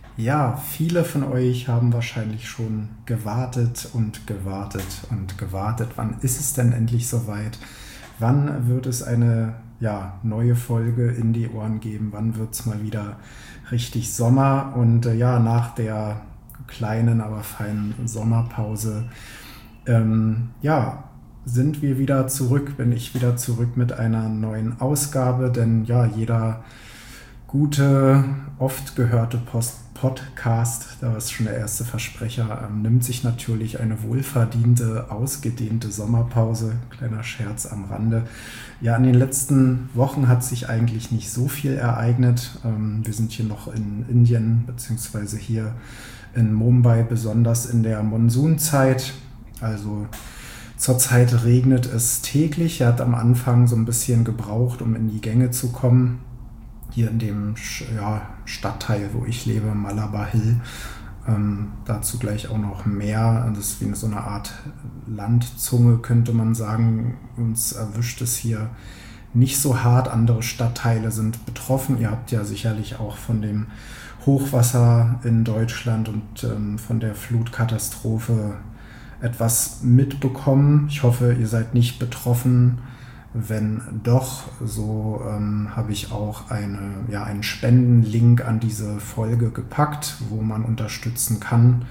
Ja, viele von euch haben wahrscheinlich schon gewartet und gewartet und gewartet. Wann ist es denn endlich soweit? Wann wird es eine neue Folge in die Ohren geben? Wann wird es mal wieder richtig Sommer? Und nach der kleinen, aber feinen Sommerpause, sind wir wieder zurück, bin ich wieder zurück mit einer neuen Ausgabe, denn ja, jeder gute, oft gehörte Podcast, da ist schon der erste Versprecher, nimmt sich natürlich eine wohlverdiente, ausgedehnte Sommerpause. Kleiner Scherz am Rande. Ja, in den letzten Wochen hat sich eigentlich nicht so viel ereignet. Wir sind hier noch in Indien, beziehungsweise hier in Mumbai, besonders in der Monsunzeit. Also zurzeit regnet es täglich. Er hat am Anfang so ein bisschen gebraucht, um in die Gänge zu kommen. Hier in dem Stadtteil, wo ich lebe, Malabar Hill. Dazu gleich auch noch mehr. Das ist wie so eine Art Landzunge, könnte man sagen. Uns erwischt es hier nicht so hart. Andere Stadtteile sind betroffen. Ihr habt ja sicherlich auch von dem Hochwasser in Deutschland und von der Flutkatastrophe etwas mitbekommen. Ich hoffe, ihr seid nicht betroffen. Wenn doch, so habe ich auch einen Spendenlink an diese Folge gepackt, wo man unterstützen kann.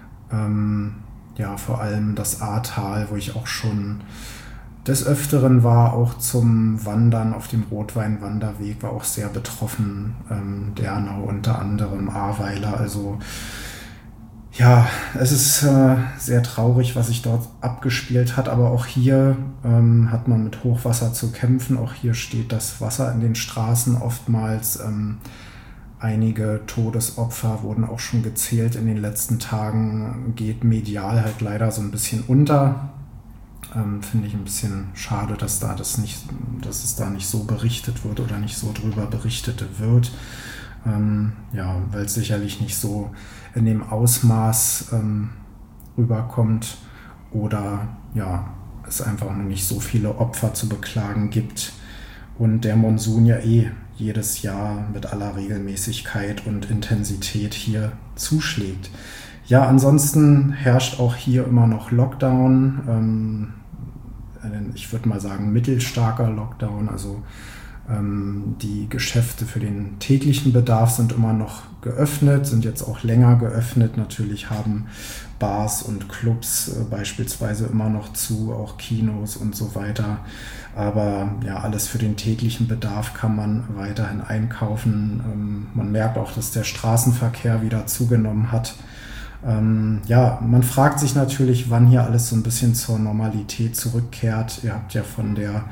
Vor allem das Ahrtal, wo ich auch schon des Öfteren war, auch zum Wandern auf dem Rotweinwanderweg, war auch sehr betroffen. Dernau unter anderem, Ahrweiler, also ja, es ist sehr traurig, was sich dort abgespielt hat, aber auch hier hat man mit Hochwasser zu kämpfen. Auch hier steht das Wasser in den Straßen oftmals. Einige Todesopfer wurden auch schon gezählt in den letzten Tagen, geht medial halt leider so ein bisschen unter. Finde ich ein bisschen schade, dass es da nicht so berichtet wird oder nicht so drüber berichtet wird. Weil es sicherlich nicht so in dem Ausmaß rüberkommt oder es einfach noch nicht so viele Opfer zu beklagen gibt und der Monsun ja jedes Jahr mit aller Regelmäßigkeit und Intensität hier zuschlägt. Ja, ansonsten herrscht auch hier immer noch Lockdown, ich würde mal sagen mittelstarker Lockdown, also die Geschäfte für den täglichen Bedarf sind immer noch geöffnet, sind jetzt auch länger geöffnet. Natürlich haben Bars und Clubs beispielsweise immer noch zu, auch Kinos und so weiter. Aber ja, alles für den täglichen Bedarf kann man weiterhin einkaufen. Man merkt auch, dass der Straßenverkehr wieder zugenommen hat. Man fragt sich natürlich, wann hier alles so ein bisschen zur Normalität zurückkehrt. Ihr habt ja von der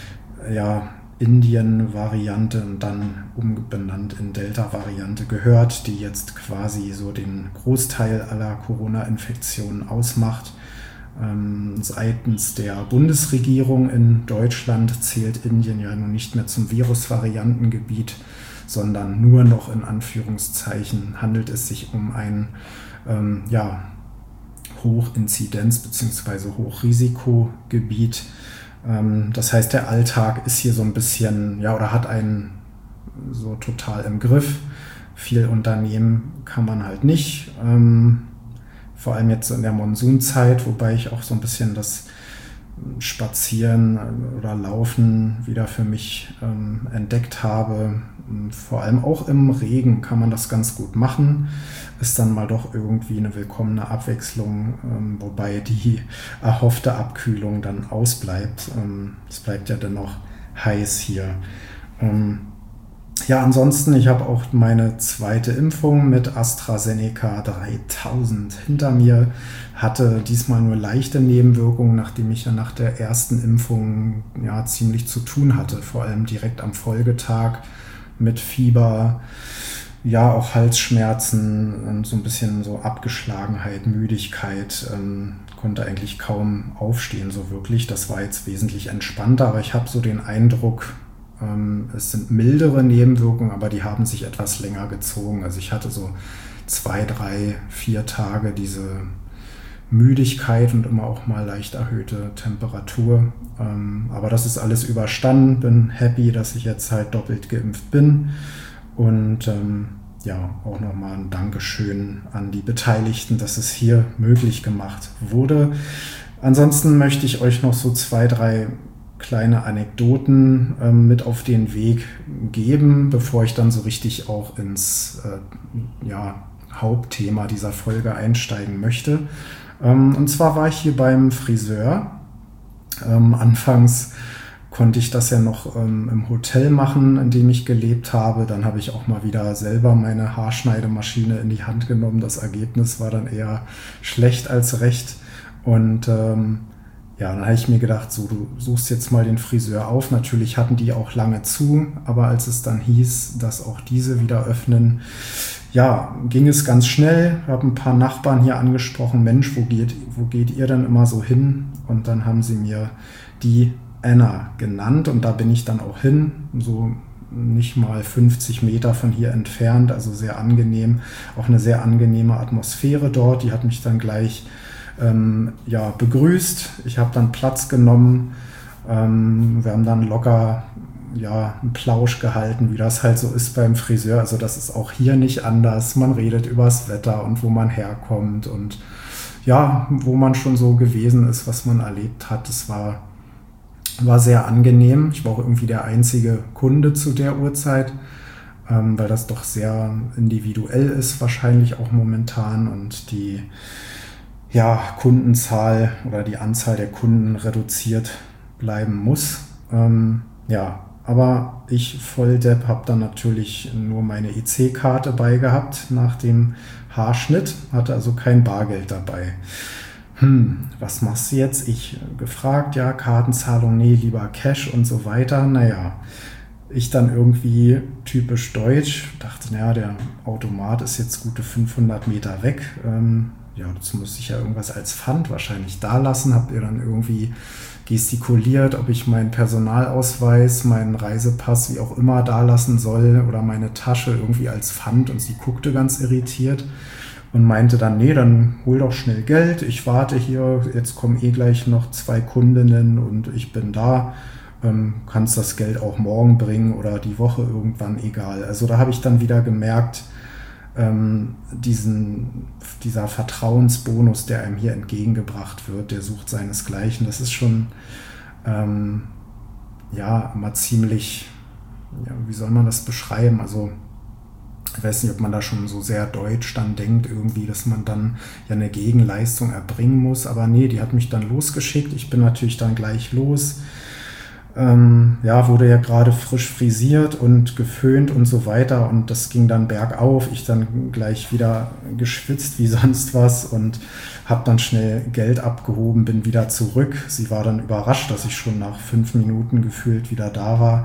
Indien-Variante und dann umbenannt in Delta-Variante gehört, die jetzt quasi so den Großteil aller Corona-Infektionen ausmacht. Seitens der Bundesregierung in Deutschland zählt Indien ja nun nicht mehr zum Virusvariantengebiet, sondern nur noch in Anführungszeichen handelt es sich um ein Hochinzidenz- bzw. Hochrisikogebiet. Das heißt, der Alltag ist hier so ein bisschen, oder hat einen so total im Griff. Viel unternehmen kann man halt nicht. Vor allem jetzt in der Monsunzeit, wobei ich auch so ein bisschen das Spazieren oder Laufen wieder für mich entdeckt habe. Vor allem auch im Regen kann man das ganz gut machen. Ist dann mal doch irgendwie eine willkommene Abwechslung, wobei die erhoffte Abkühlung dann ausbleibt. Es bleibt ja dennoch heiß hier. Ansonsten, ich habe auch meine zweite Impfung mit AstraZeneca 3000 hinter mir, hatte diesmal nur leichte Nebenwirkungen, nachdem ich ja nach der ersten Impfung ziemlich zu tun hatte, vor allem direkt am Folgetag mit Fieber, auch Halsschmerzen und so ein bisschen so Abgeschlagenheit, Müdigkeit, konnte eigentlich kaum aufstehen so wirklich. Das war jetzt wesentlich entspannter, aber ich habe so den Eindruck, es sind mildere Nebenwirkungen, aber die haben sich etwas länger gezogen. Also ich hatte so 2, 3, 4 Tage diese Müdigkeit und immer auch mal leicht erhöhte Temperatur. Aber das ist alles überstanden. Bin happy, dass ich jetzt halt doppelt geimpft bin. Und ja, auch nochmal ein Dankeschön an die Beteiligten, dass es hier möglich gemacht wurde. Ansonsten möchte ich euch noch so 2, 3 kleine Anekdoten mit auf den Weg geben, bevor ich dann so richtig auch ins Hauptthema dieser Folge einsteigen möchte. Und zwar war ich hier beim Friseur. Anfangs konnte ich das ja noch im Hotel machen, in dem ich gelebt habe. Dann habe ich auch mal wieder selber meine Haarschneidemaschine in die Hand genommen. Das Ergebnis war dann eher schlecht als recht. Und dann habe ich mir gedacht, so, du suchst jetzt mal den Friseur auf. Natürlich hatten die auch lange zu, aber als es dann hieß, dass auch diese wieder öffnen, ja, ging es ganz schnell. Ich habe ein paar Nachbarn hier angesprochen, Mensch, wo geht ihr denn immer so hin? Und dann haben sie mir die Anna genannt und da bin ich dann auch hin, so nicht mal 50 Meter von hier entfernt, also sehr angenehm, auch eine sehr angenehme Atmosphäre dort. Die hat mich dann gleich begrüßt. Ich habe dann Platz genommen. Wir haben dann locker einen Plausch gehalten, wie das halt so ist beim Friseur. Also das ist auch hier nicht anders. Man redet übers Wetter und wo man herkommt und ja, wo man schon so gewesen ist, was man erlebt hat. Das war sehr angenehm. Ich war auch irgendwie der einzige Kunde zu der Uhrzeit, weil das doch sehr individuell ist, wahrscheinlich auch momentan und die Kundenzahl oder die Anzahl der Kunden reduziert bleiben muss. Aber ich Volldepp habe dann natürlich nur meine EC-Karte bei gehabt nach dem Haarschnitt, hatte also kein Bargeld dabei. Was machst du jetzt? Ich gefragt, ja, Kartenzahlung, nee, lieber Cash und so weiter. Naja, ich dann irgendwie typisch deutsch, dachte, der Automat ist jetzt gute 500 Meter weg. Jetzt muss ich ja irgendwas als Pfand wahrscheinlich da lassen. Habt ihr dann irgendwie gestikuliert, ob ich meinen Personalausweis, meinen Reisepass, wie auch immer, da lassen soll oder meine Tasche irgendwie als Pfand und sie guckte ganz irritiert und meinte dann, nee, dann hol doch schnell Geld, ich warte hier, jetzt kommen gleich noch 2 Kundinnen und ich bin da, kannst das Geld auch morgen bringen oder die Woche irgendwann, egal. Also da habe ich dann wieder gemerkt, dieser Vertrauensbonus, der einem hier entgegengebracht wird, der sucht seinesgleichen. Das ist schon immer ziemlich, wie soll man das beschreiben? Also ich weiß nicht, ob man da schon so sehr deutsch dann denkt irgendwie, dass man dann ja eine Gegenleistung erbringen muss. Aber nee, die hat mich dann losgeschickt. Ich bin natürlich dann gleich los. Wurde ja gerade frisch frisiert und geföhnt und so weiter und das ging dann bergauf. Ich dann gleich wieder geschwitzt wie sonst was und habe dann schnell Geld abgehoben, bin wieder zurück. Sie war dann überrascht, dass ich schon nach 5 Minuten gefühlt wieder da war.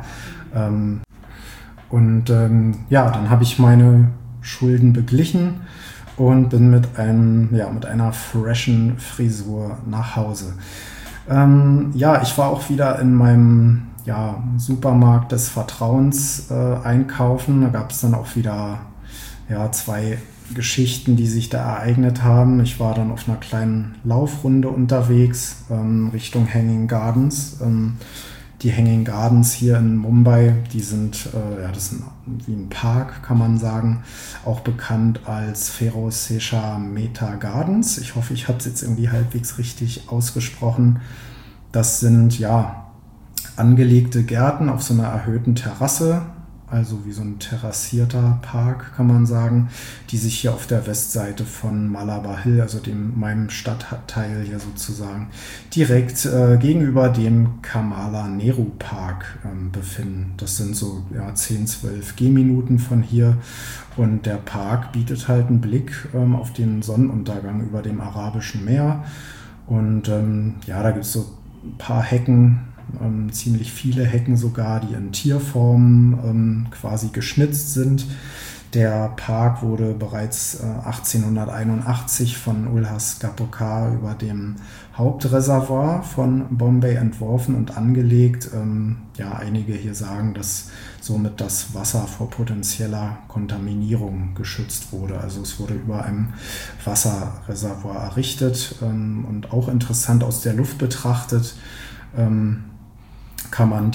Dann habe ich meine Schulden beglichen und bin mit einer freshen Frisur nach Hause. Ich war auch wieder in meinem Supermarkt des Vertrauens einkaufen. Da gab es dann auch wieder 2 Geschichten, die sich da ereignet haben. Ich war dann auf einer kleinen Laufrunde unterwegs Richtung Hanging Gardens. Die Hanging Gardens hier in Mumbai, die sind, das ist wie ein Park, kann man sagen, auch bekannt als Ferosesha Mehta Gardens. Ich hoffe, ich habe es jetzt irgendwie halbwegs richtig ausgesprochen. Das sind angelegte Gärten auf so einer erhöhten Terrasse, also wie so ein terrassierter Park, kann man sagen, die sich hier auf der Westseite von Malabar Hill, also meinem Stadtteil hier sozusagen, direkt gegenüber dem Kamala Nehru Park befinden. Das sind so 10, 12 Gehminuten von hier und der Park bietet halt einen Blick auf den Sonnenuntergang über dem Arabischen Meer und da gibt es so ein paar Hecken, ziemlich viele Hecken sogar, die in Tierformen quasi geschnitzt sind. Der Park wurde bereits 1881 von Ulhas Gapokar über dem Hauptreservoir von Bombay entworfen und angelegt. Einige hier sagen, dass somit das Wasser vor potenzieller Kontaminierung geschützt wurde. Also es wurde über einem Wasserreservoir errichtet und auch interessant aus der Luft betrachtet. kann man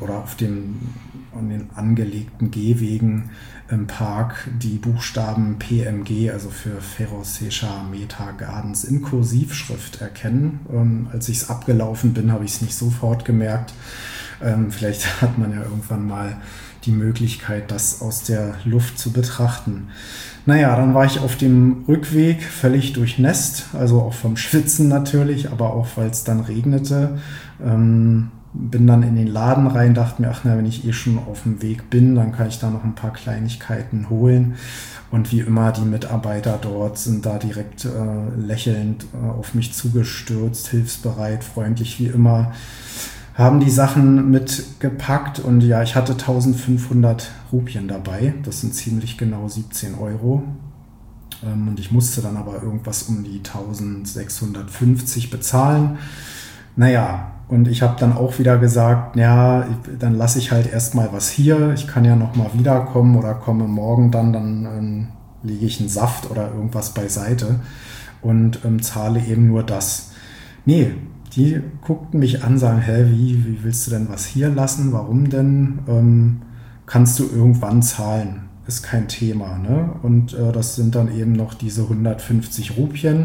an den angelegten Gehwegen im Park die Buchstaben PMG, also für Ferrocescia Meta Gardens, in Kursivschrift erkennen. Als ich es abgelaufen bin, habe ich es nicht sofort gemerkt. Vielleicht hat man ja irgendwann mal die Möglichkeit, das aus der Luft zu betrachten. Naja, dann war ich auf dem Rückweg völlig durchnässt, also auch vom Schwitzen natürlich, aber auch, weil es dann regnete. Bin dann in den Laden rein, dachte mir, ach na, wenn ich eh schon auf dem Weg bin, dann kann ich da noch ein paar Kleinigkeiten holen. Und wie immer, die Mitarbeiter dort sind da direkt lächelnd auf mich zugestürzt, hilfsbereit, freundlich wie immer, haben die Sachen mitgepackt und ja, ich hatte 1500 Rupien dabei, das sind ziemlich genau 17 Euro. Und ich musste dann aber irgendwas um die 1650 bezahlen. Naja, und ich habe dann auch wieder gesagt, ja, dann lasse ich halt erstmal was hier. Ich kann ja nochmal wiederkommen oder komme morgen dann lege ich einen Saft oder irgendwas beiseite und zahle eben nur das. Nee, die guckten mich an, sagen, wie willst du denn was hier lassen? Warum denn? Kannst du irgendwann zahlen? Ist kein Thema, ne? Und das sind dann eben noch diese 150 Rupien.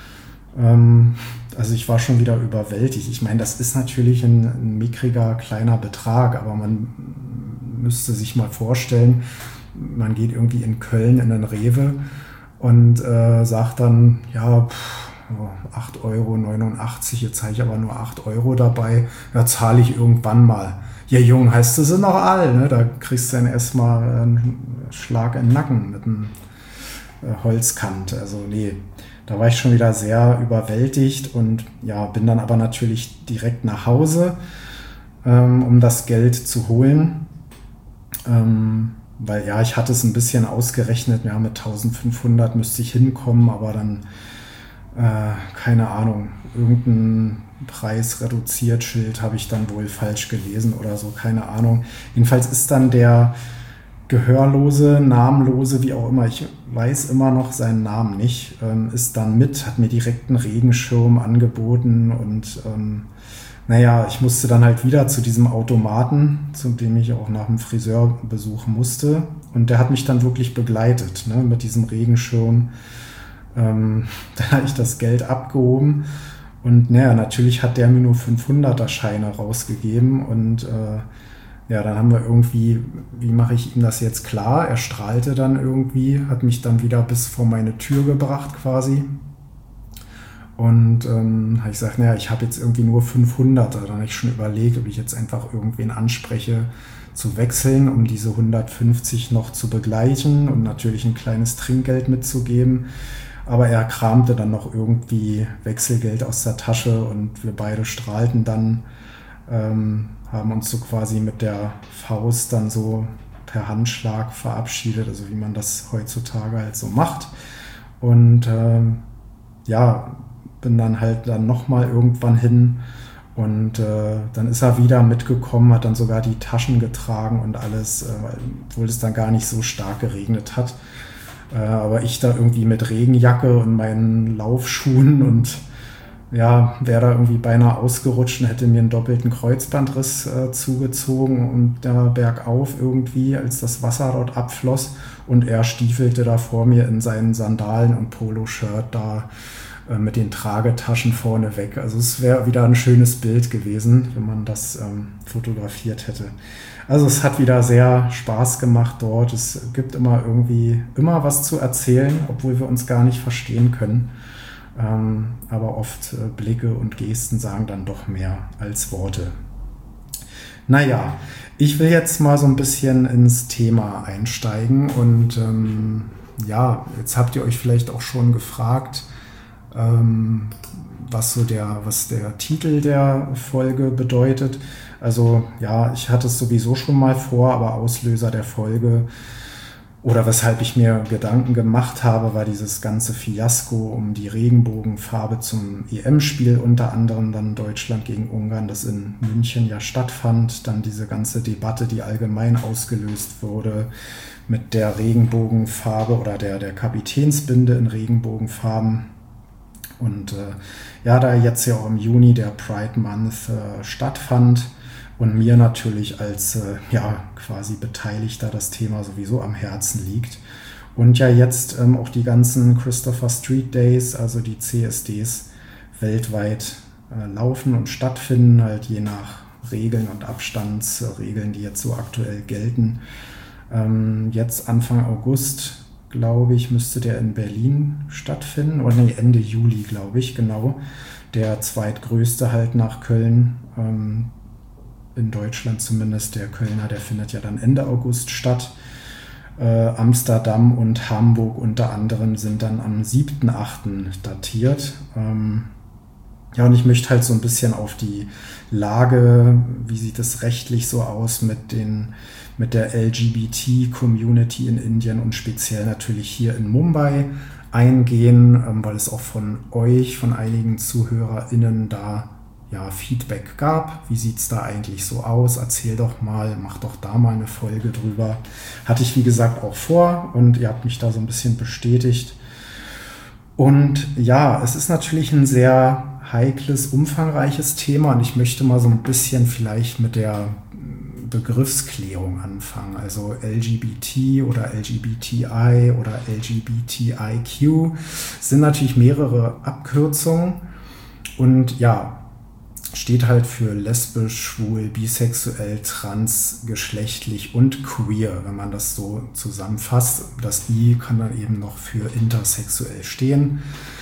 Also ich war schon wieder überwältigt. Ich meine, das ist natürlich ein mickriger, kleiner Betrag, aber man müsste sich mal vorstellen, man geht irgendwie in Köln in einen Rewe und sagt dann, ja, 8,89 Euro, jetzt habe ich aber nur 8 Euro dabei, ja, zahle ich irgendwann mal. Ja, Jung, heißt du, sind noch all, ne? Da kriegst du dann erstmal einen Schlag in den Nacken mit einem Holzkant. Also nee, da war ich schon wieder sehr überwältigt und ja, bin dann aber natürlich direkt nach Hause, um das Geld zu holen. Weil ja, ich hatte es ein bisschen ausgerechnet, ja, mit 1500 müsste ich hinkommen, aber dann keine Ahnung, irgendein Preis reduziert Schild habe ich dann wohl falsch gelesen oder so, keine Ahnung. Jedenfalls ist dann der Gehörlose, Namenlose, wie auch immer, ich weiß immer noch seinen Namen nicht, ist dann hat mir direkt einen Regenschirm angeboten und naja, ich musste dann halt wieder zu diesem Automaten, zu dem ich auch nach dem Friseur besuchen musste und der hat mich dann wirklich begleitet, ne, mit diesem Regenschirm. Dann habe ich das Geld abgehoben und naja, natürlich hat der mir nur 500er Scheine rausgegeben und ja, dann haben wir irgendwie, wie mache ich ihm das jetzt klar? Er strahlte dann irgendwie, hat mich dann wieder bis vor meine Tür gebracht quasi und habe ich gesagt, naja, ich habe jetzt irgendwie nur 500er, dann habe ich schon überlegt, ob ich jetzt einfach irgendwen anspreche zu wechseln, um diese 150 noch zu begleichen und natürlich ein kleines Trinkgeld mitzugeben. Aber er kramte dann noch irgendwie Wechselgeld aus der Tasche und wir beide strahlten dann, haben uns so quasi mit der Faust dann so per Handschlag verabschiedet, also wie man das heutzutage halt so macht. Und ja, bin dann halt dann nochmal irgendwann hin und dann ist er wieder mitgekommen, hat dann sogar die Taschen getragen und alles, obwohl es dann gar nicht so stark geregnet hat. Aber ich da irgendwie mit Regenjacke und meinen Laufschuhen und ja, wäre da irgendwie beinahe ausgerutscht und hätte mir einen doppelten Kreuzbandriss zugezogen und da bergauf irgendwie, als das Wasser dort abfloss und er stiefelte da vor mir in seinen Sandalen und Poloshirt da mit den Tragetaschen vorne weg. Also es wäre wieder ein schönes Bild gewesen, wenn man das fotografiert hätte. Also es hat wieder sehr Spaß gemacht dort. Es gibt immer was zu erzählen, obwohl wir uns gar nicht verstehen können. Aber oft Blicke und Gesten sagen dann doch mehr als Worte. Naja, ich will jetzt mal so ein bisschen ins Thema einsteigen und ja, jetzt habt ihr euch vielleicht auch schon gefragt, was der Titel der Folge bedeutet. Also ja, ich hatte es sowieso schon mal vor, aber Auslöser der Folge oder weshalb ich mir Gedanken gemacht habe, war dieses ganze Fiasko um die Regenbogenfarbe zum EM-Spiel, unter anderem dann Deutschland gegen Ungarn, das in München ja stattfand. Dann diese ganze Debatte, die allgemein ausgelöst wurde mit der Regenbogenfarbe oder der Kapitänsbinde in Regenbogenfarben. Und ja, da jetzt ja auch im Juni der Pride Month stattfand und mir natürlich als quasi Beteiligter das Thema sowieso am Herzen liegt. Und ja jetzt auch die ganzen Christopher Street Days, also die CSDs weltweit laufen und stattfinden, halt je nach Regeln und Abstandsregeln, die jetzt so aktuell gelten. Jetzt Anfang August, glaube ich, müsste der in Berlin stattfinden. Oder nee, Ende Juli, glaube ich, genau. Der zweitgrößte halt nach Köln. In Deutschland zumindest. Der Kölner, der findet ja dann Ende August statt. Amsterdam und Hamburg unter anderem sind dann am 7.8. datiert. Ja, und ich möchte halt so ein bisschen auf die Lage, wie sieht es rechtlich so aus mit der LGBT-Community in Indien und speziell natürlich hier in Mumbai eingehen, weil es auch von euch, von einigen ZuhörerInnen da Feedback gab. Wie sieht es da eigentlich so aus? Erzähl doch mal, mach doch da mal eine Folge drüber. Hatte ich, wie gesagt, auch vor und ihr habt mich da so ein bisschen bestätigt. Und ja, es ist natürlich ein sehr heikles, umfangreiches Thema und ich möchte mal so ein bisschen vielleicht mit der Begriffsklärung anfangen. Also LGBT oder LGBTI oder LGBTIQ sind natürlich mehrere Abkürzungen und ja, steht halt für lesbisch, schwul, bisexuell, transgeschlechtlich und queer, wenn man das so zusammenfasst. Das I kann dann eben noch für intersexuell stehen.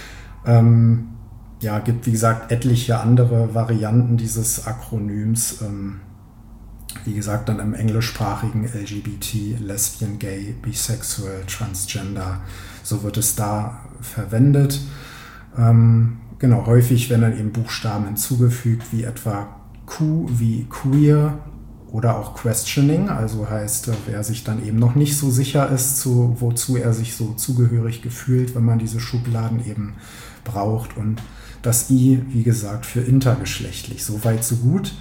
Gibt wie gesagt etliche andere Varianten dieses Akronyms. Wie gesagt, dann im englischsprachigen LGBT, Lesbian, Gay, Bisexual, Transgender, so wird es da verwendet. Genau, häufig werden dann eben Buchstaben hinzugefügt, wie etwa Q wie queer oder auch questioning, also heißt, wer sich dann eben noch nicht so sicher ist, wozu er sich so zugehörig gefühlt, wenn man diese Schubladen eben braucht. Und das I, wie gesagt, für intergeschlechtlich. So weit, so gut.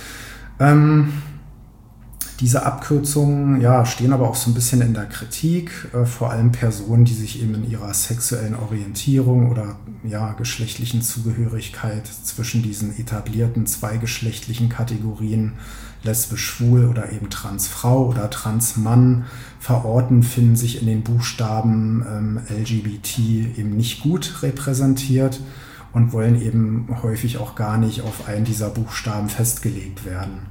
Diese Abkürzungen stehen aber auch so ein bisschen in der Kritik, vor allem Personen, die sich eben in ihrer sexuellen Orientierung oder geschlechtlichen Zugehörigkeit zwischen diesen etablierten zweigeschlechtlichen Kategorien lesbisch, schwul oder eben Transfrau oder Transmann verorten, finden sich in den Buchstaben LGBT eben nicht gut repräsentiert und wollen eben häufig auch gar nicht auf einen dieser Buchstaben festgelegt werden.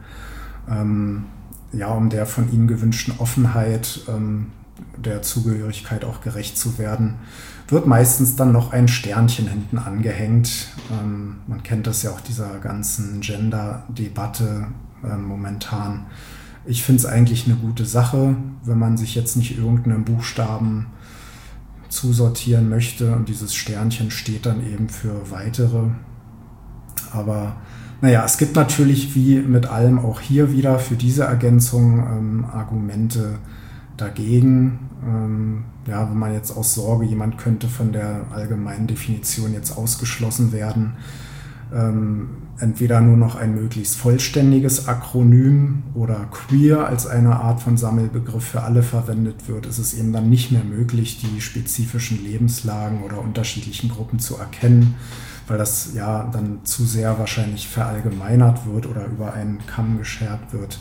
Um der von ihnen gewünschten Offenheit der Zugehörigkeit auch gerecht zu werden, wird meistens dann noch ein Sternchen hinten angehängt. Man kennt das ja auch dieser ganzen Gender-Debatte momentan. Ich finde es eigentlich eine gute Sache, wenn man sich jetzt nicht irgendeinen Buchstaben zusortieren möchte und dieses Sternchen steht dann eben für weitere. Aber es gibt natürlich wie mit allem auch hier wieder für diese Ergänzung Argumente dagegen. Wenn man jetzt aus Sorge, jemand könnte von der allgemeinen Definition jetzt ausgeschlossen werden, entweder nur noch ein möglichst vollständiges Akronym oder queer als eine Art von Sammelbegriff für alle verwendet wird, ist es eben dann nicht mehr möglich, die spezifischen Lebenslagen oder unterschiedlichen Gruppen zu erkennen, weil das dann zu sehr wahrscheinlich verallgemeinert wird oder über einen Kamm geschert wird.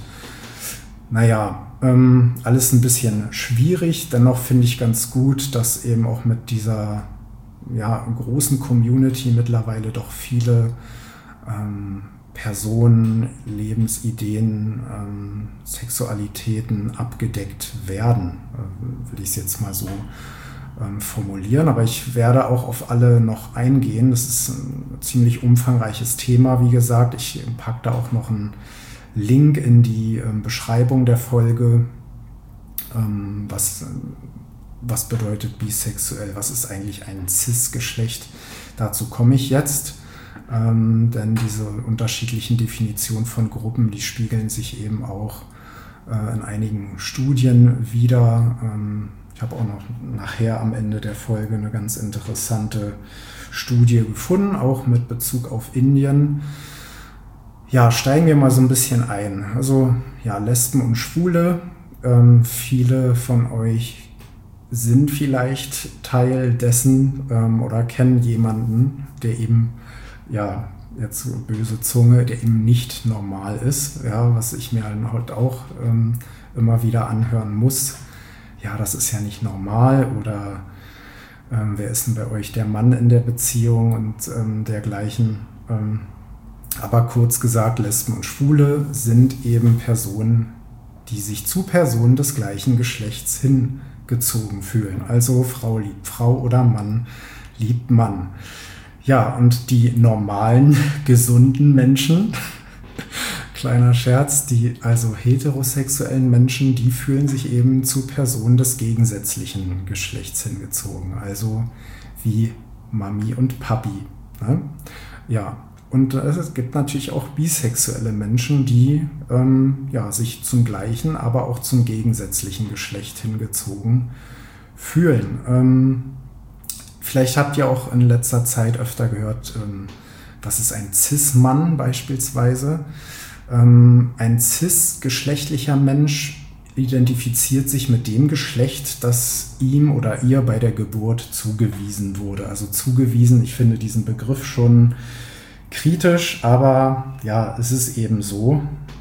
Alles ein bisschen schwierig. Dennoch finde ich ganz gut, dass eben auch mit dieser großen Community mittlerweile doch viele Personen, Lebensideen, Sexualitäten abgedeckt werden, will ich es jetzt mal so formulieren. Aber ich werde auch auf alle noch eingehen. Das ist ein ziemlich umfangreiches Thema, wie gesagt. Ich packe da auch noch einen Link in die Beschreibung der Folge. Was bedeutet bisexuell? Was ist eigentlich ein Cis-Geschlecht? Dazu komme ich jetzt. Denn diese unterschiedlichen Definitionen von Gruppen, die spiegeln sich eben auch in einigen Studien wider. Ich habe auch noch nachher am Ende der Folge eine ganz interessante Studie gefunden, auch mit Bezug auf Indien. Steigen wir mal so ein bisschen ein. Also Lesben und Schwule. Viele von euch sind vielleicht Teil dessen oder kennen jemanden, der eben jetzt böse Zunge, der eben nicht normal ist, ja, was ich mir halt auch immer wieder anhören muss. Ja, das ist ja nicht normal oder wer ist denn bei euch der Mann in der Beziehung und dergleichen. Aber kurz gesagt, Lesben und Schwule sind eben Personen, die sich zu Personen des gleichen Geschlechts hingezogen fühlen. Also Frau liebt Frau oder Mann liebt Mann. Ja, und die normalen, gesunden Menschen, kleiner Scherz, die also heterosexuellen Menschen, die fühlen sich eben zu Personen des gegensätzlichen Geschlechts hingezogen. Also wie Mami und Papi. Ne? Ja, und es gibt natürlich auch bisexuelle Menschen, die sich zum gleichen, aber auch zum gegensätzlichen Geschlecht hingezogen fühlen. Vielleicht habt ihr auch in letzter Zeit öfter gehört, was ist ein Cis-Mann beispielsweise. Ein cis-geschlechtlicher Mensch identifiziert sich mit dem Geschlecht, das ihm oder ihr bei der Geburt zugewiesen wurde. Also zugewiesen, ich finde diesen Begriff schon kritisch, aber ja, es ist eben so.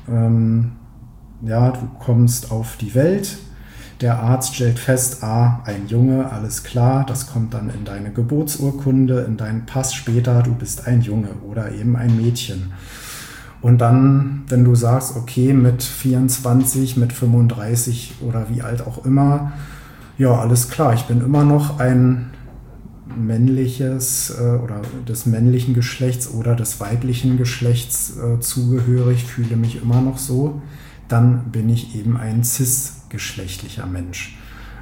Du kommst auf die Welt. Der Arzt stellt fest, ein Junge, alles klar, das kommt dann in deine Geburtsurkunde, in deinen Pass später, du bist ein Junge oder eben ein Mädchen. Und dann, wenn du sagst, okay, mit 24, mit 35 oder wie alt auch immer, ja, alles klar, ich bin immer noch ein männliches oder des männlichen Geschlechts oder des weiblichen Geschlechts zugehörig, fühle mich immer noch so, dann bin ich eben ein cis-geschlechtlicher Mensch.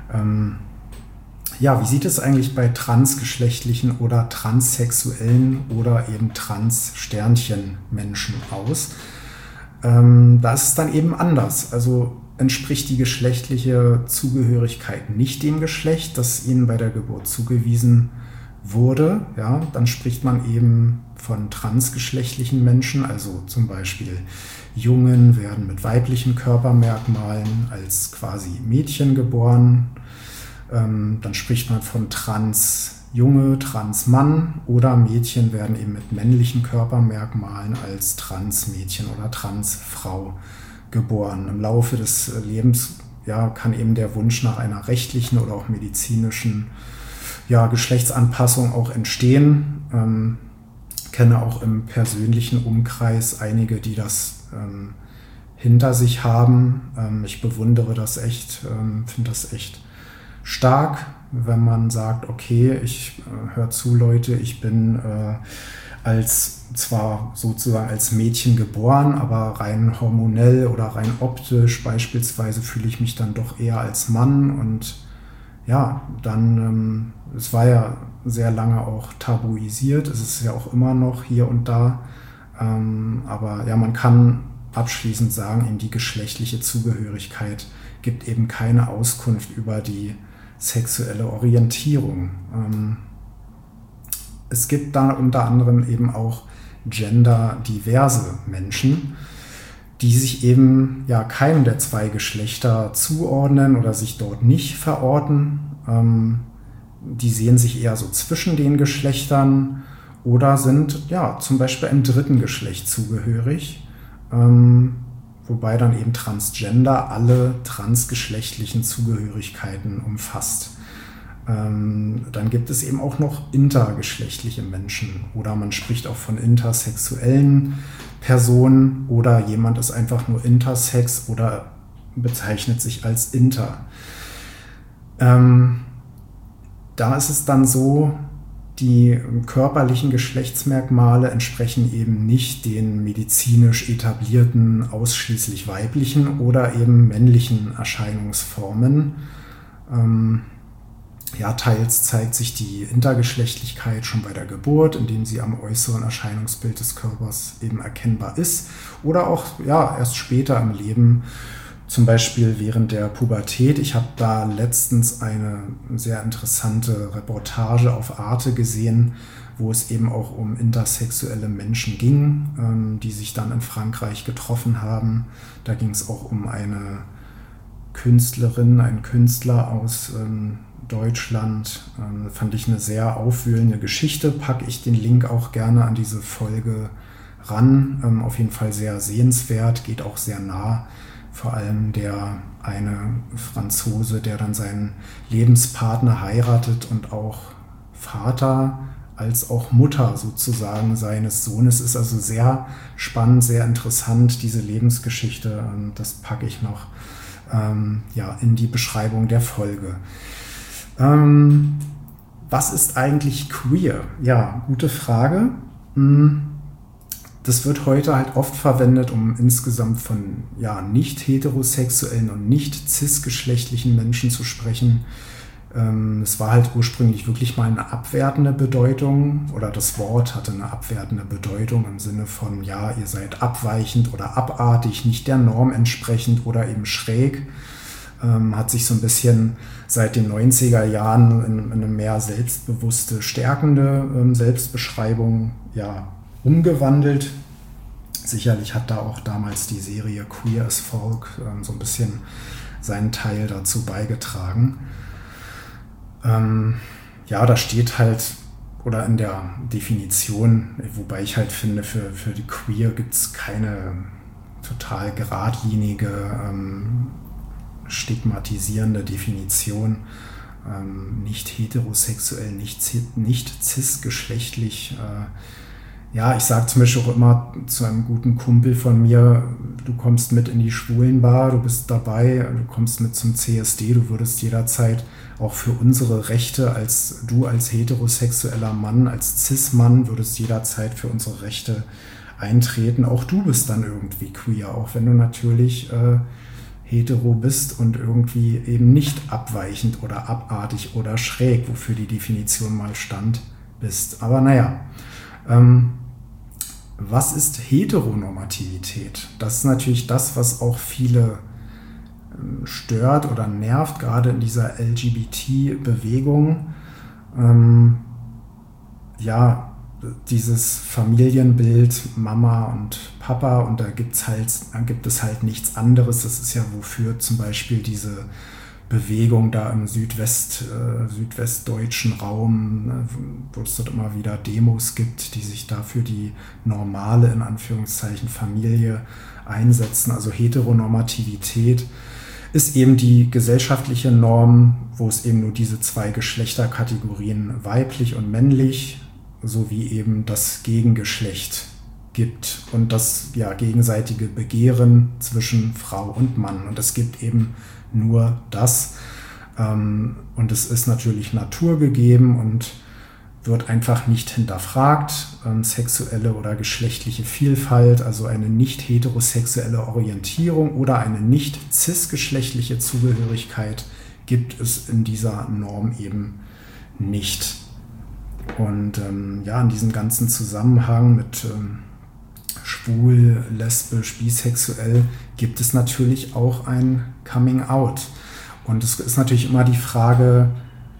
Wie sieht es eigentlich bei transgeschlechtlichen oder transsexuellen oder eben Trans-Sternchen-Menschen aus? Da ist es dann eben anders. Also entspricht die geschlechtliche Zugehörigkeit nicht dem Geschlecht, das ihnen bei der Geburt zugewiesen wurde, ja, dann spricht man eben von transgeschlechtlichen Menschen, also zum Beispiel Jungen werden mit weiblichen Körpermerkmalen als quasi Mädchen geboren. Dann spricht man von Transjunge, Transmann oder Mädchen werden eben mit männlichen Körpermerkmalen als Transmädchen oder Transfrau geboren. Im Laufe des Lebens kann eben der Wunsch nach einer rechtlichen oder auch medizinischen Geschlechtsanpassung auch entstehen. Kenne auch im persönlichen Umkreis einige, die das hinter sich haben. Ich bewundere das echt, finde das echt stark, wenn man sagt, okay, ich höre zu, Leute, ich bin zwar sozusagen als Mädchen geboren, aber rein hormonell oder rein optisch beispielsweise fühle ich mich dann doch eher als Mann und dann, es war ja sehr lange auch tabuisiert, es ist ja auch immer noch hier und da, aber man kann abschließend sagen, eben die geschlechtliche Zugehörigkeit gibt eben keine Auskunft über die sexuelle Orientierung. Es gibt da unter anderem eben auch genderdiverse Menschen, die sich eben keinem der zwei Geschlechter zuordnen oder sich dort nicht verorten. Die sehen sich eher so zwischen den Geschlechtern oder sind zum Beispiel einem dritten Geschlecht zugehörig, wobei dann eben Transgender alle transgeschlechtlichen Zugehörigkeiten umfasst. Dann gibt es eben auch noch intergeschlechtliche Menschen oder man spricht auch von intersexuellen Personen oder jemand ist einfach nur intersex oder bezeichnet sich als inter. Da ist es dann so, die körperlichen Geschlechtsmerkmale entsprechen eben nicht den medizinisch etablierten, ausschließlich weiblichen oder eben männlichen Erscheinungsformen. Teils zeigt sich die Intergeschlechtlichkeit schon bei der Geburt, indem sie am äußeren Erscheinungsbild des Körpers eben erkennbar ist oder auch erst später im Leben, zum Beispiel während der Pubertät. Ich habe da letztens eine sehr interessante Reportage auf Arte gesehen, wo es eben auch um intersexuelle Menschen ging, die sich dann in Frankreich getroffen haben. Da ging es auch um eine Künstlerin, einen Künstler aus Deutschland. Fand ich eine sehr aufwühlende Geschichte. Packe ich den Link auch gerne an diese Folge ran. Auf jeden Fall sehr sehenswert, geht auch sehr nah. Vor allem der eine Franzose, der dann seinen Lebenspartner heiratet und auch Vater als auch Mutter sozusagen seines Sohnes ist. Also sehr spannend, sehr interessant, diese Lebensgeschichte. Das packe ich noch in die Beschreibung der Folge. Was ist eigentlich queer? Ja, gute Frage. Das wird heute halt oft verwendet, um insgesamt von nicht heterosexuellen und nicht cisgeschlechtlichen Menschen zu sprechen. Es war halt ursprünglich wirklich mal eine abwertende Bedeutung, oder das Wort hatte eine abwertende Bedeutung im Sinne von, ihr seid abweichend oder abartig, nicht der Norm entsprechend oder eben schräg. Hat sich so ein bisschen seit den 90er Jahren in eine mehr selbstbewusste, stärkende Selbstbeschreibung umgewandelt. Sicherlich hat da auch damals die Serie Queer as Folk so ein bisschen seinen Teil dazu beigetragen. Da steht halt, oder in der Definition, wobei ich halt finde, für die Queer gibt es keine total geradlinige, stigmatisierende Definition. Nicht heterosexuell, nicht cisgeschlechtlich. Ich sage zum Beispiel auch immer zu einem guten Kumpel von mir, du kommst mit in die Schwulenbar, du bist dabei, du kommst mit zum CSD, du würdest jederzeit auch für unsere Rechte, du als heterosexueller Mann, als Cis-Mann, würdest jederzeit für unsere Rechte eintreten. Auch du bist dann irgendwie queer, auch wenn du natürlich hetero bist und irgendwie eben nicht abweichend oder abartig oder schräg, wofür die Definition mal stand, bist. Aber was ist Heteronormativität? Das ist natürlich das, was auch viele stört oder nervt, gerade in dieser LGBT-Bewegung. Dieses Familienbild Mama und Papa, und da gibt es halt nichts anderes. Das ist ja, wofür zum Beispiel diese Bewegung da im südwestdeutschen Raum, wo es dort immer wieder Demos gibt, die sich dafür die normale, in Anführungszeichen, Familie einsetzen. Also Heteronormativität ist eben die gesellschaftliche Norm, wo es eben nur diese zwei Geschlechterkategorien, weiblich und männlich, sowie eben das Gegengeschlecht gibt und das gegenseitige Begehren zwischen Frau und Mann. Und es gibt eben nur das. Und es ist natürlich naturgegeben und wird einfach nicht hinterfragt. Sexuelle oder geschlechtliche Vielfalt, also eine nicht heterosexuelle Orientierung oder eine nicht cisgeschlechtliche Zugehörigkeit gibt es in dieser Norm eben nicht. Und in diesem ganzen Zusammenhang mit schwul, lesbisch, bisexuell gibt es natürlich auch ein Coming Out. Und es ist natürlich immer die Frage,